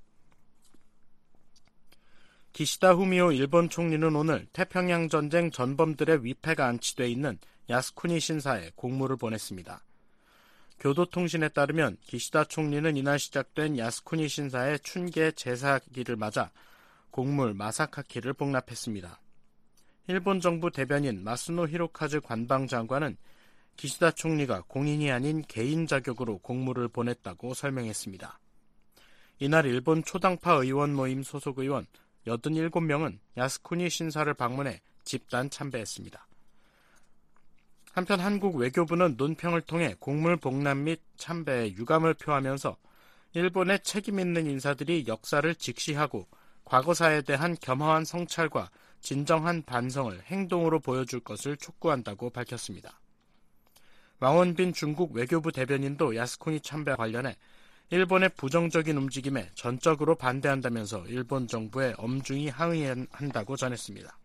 Speaker 1: 기시다 후미오 일본 총리는 오늘 태평양 전쟁 전범들의 위패가 안치돼 있는 야스쿠니 신사에 공물을 보냈습니다. 교도통신에 따르면 기시다 총리는 이날 시작된 야스쿠니 신사의 춘계 제사기를 맞아 공물 마사카키를 복납했습니다. 일본 정부 대변인 마스노 히로카즈 관방장관은 기시다 총리가 공인이 아닌 개인 자격으로 공물을 보냈다고 설명했습니다. 이날 일본 초당파 의원 모임 소속 의원 여든일곱 명은 야스쿠니 신사를 방문해 집단 참배했습니다. 한편 한국 외교부는 논평을 통해 공물 복납 및 참배에 유감을 표하면서 일본의 책임 있는 인사들이 역사를 직시하고 과거사에 대한 겸허한 성찰과 진정한 반성을 행동으로 보여줄 것을 촉구한다고 밝혔습니다. 왕원빈 중국 외교부 대변인도 야스쿠니 참배와 관련해 일본의 부정적인 움직임에 전적으로 반대한다면서 일본 정부에 엄중히 항의한다고 전했습니다.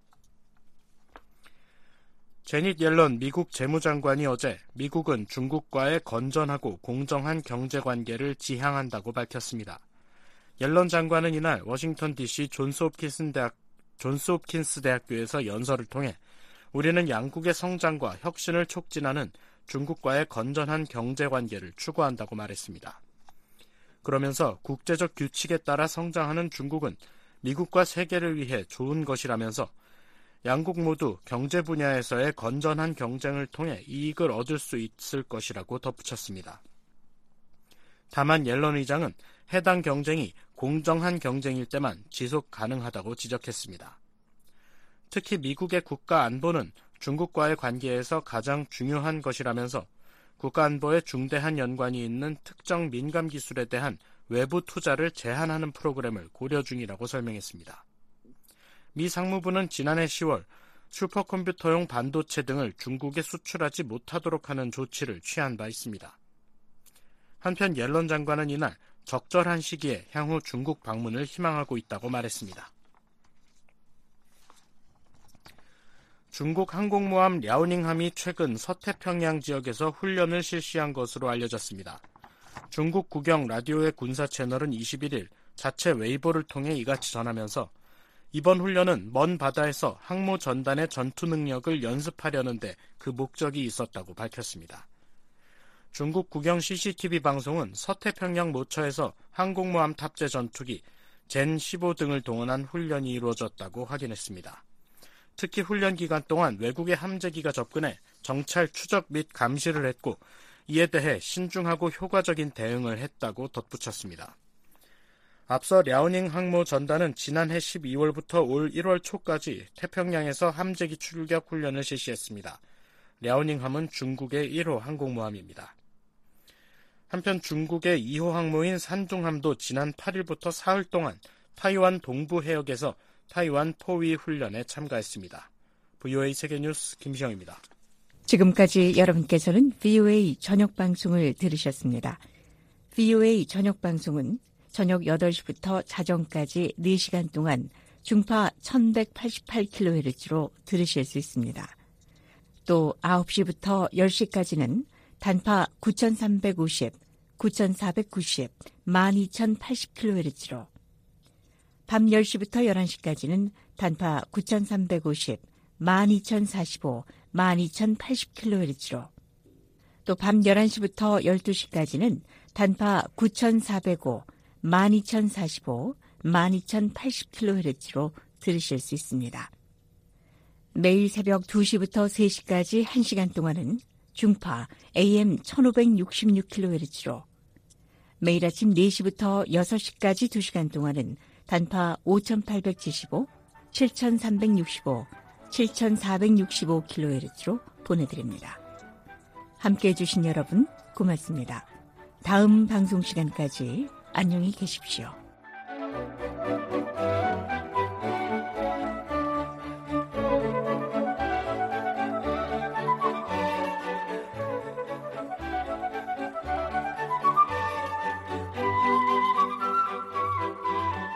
Speaker 1: 제닛 옐런 미국 재무장관이 어제 미국은 중국과의 건전하고 공정한 경제관계를 지향한다고 밝혔습니다. 옐런 장관은 이날 워싱턴 디씨 존스홉킨스 대학, 존스홉킨스 대학교에서 연설을 통해 우리는 양국의 성장과 혁신을 촉진하는 중국과의 건전한 경제관계를 추구한다고 말했습니다. 그러면서 국제적 규칙에 따라 성장하는 중국은 미국과 세계를 위해 좋은 것이라면서 양국 모두 경제 분야에서의 건전한 경쟁을 통해 이익을 얻을 수 있을 것이라고 덧붙였습니다. 다만 옐런 의장은 해당 경쟁이 공정한 경쟁일 때만 지속 가능하다고 지적했습니다. 특히 미국의 국가 안보는 중국과의 관계에서 가장 중요한 것이라면서 국가 안보에 중대한 연관이 있는 특정 민감 기술에 대한 외부 투자를 제한하는 프로그램을 고려 중이라고 설명했습니다. 미 상무부는 지난해 시월 슈퍼컴퓨터용 반도체 등을 중국에 수출하지 못하도록 하는 조치를 취한 바 있습니다. 한편 옐런 장관은 이날 적절한 시기에 향후 중국 방문을 희망하고 있다고 말했습니다. 중국 항공모함 랴오닝함이 최근 서태평양 지역에서 훈련을 실시한 것으로 알려졌습니다. 중국 국영 라디오의 군사 채널은 이십일일 자체 웨이보를 통해 이같이 전하면서 이번 훈련은 먼 바다에서 항모 전단의 전투 능력을 연습하려는데 그 목적이 있었다고 밝혔습니다. 중국 국영 씨씨티비 방송은 서태평양 모처에서 항공모함 탑재 전투기 젠 십오 등을 동원한 훈련이 이루어졌다고 확인했습니다. 특히 훈련 기간 동안 외국의 함재기가 접근해 정찰 추적 및 감시를 했고 이에 대해 신중하고 효과적인 대응을 했다고 덧붙였습니다. 앞서 랴오닝 항모 전단은 지난해 십이월부터 올 일월 초까지 태평양에서 함재기 출격 훈련을 실시했습니다. 랴오닝함은 중국의 일 호 항공모함입니다. 한편 중국의 이 호 항모인 산둥함도 지난 팔일부터 사흘 동안 타이완 동부 해역에서 타이완 포위 훈련에 참가했습니다. 브이오에이 세계뉴스 김시영입니다.
Speaker 2: 지금까지 여러분께서는 브이오에이 저녁방송을 들으셨습니다. 브이오에이 저녁방송은 저녁 여덟 시부터 자정까지 네 시간 동안 중파 천백팔십팔 킬로헤르츠로 들으실 수 있습니다. 또 아홉 시부터 열 시까지는 단파 구천삼백오십, 구천사백구십, 만 이천팔십 킬로헤르츠로 밤 열 시부터 열한 시까지는 단파 구천삼백오십, 만 이천사십오, 만 이천팔십 킬로헤르츠로 또 밤 열한 시부터 열두 시까지는 단파 구천사백오, 만 이천사십오, 만 이천팔십 킬로헤르츠로 들으실 수 있습니다. 매일 새벽 두 시부터 세 시까지 한 시간 동안은 중파 에이엠 천오백육십육 킬로헤르츠로 매일 아침 네 시부터 여섯 시까지 두 시간 동안은 단파 오천팔백칠십오, 칠천삼백육십오, 칠천사백육십오 킬로헤르츠로 보내드립니다. 함께해 주신 여러분 고맙습니다.
Speaker 8: 다음 방송 시간까지 안녕히 계십시오.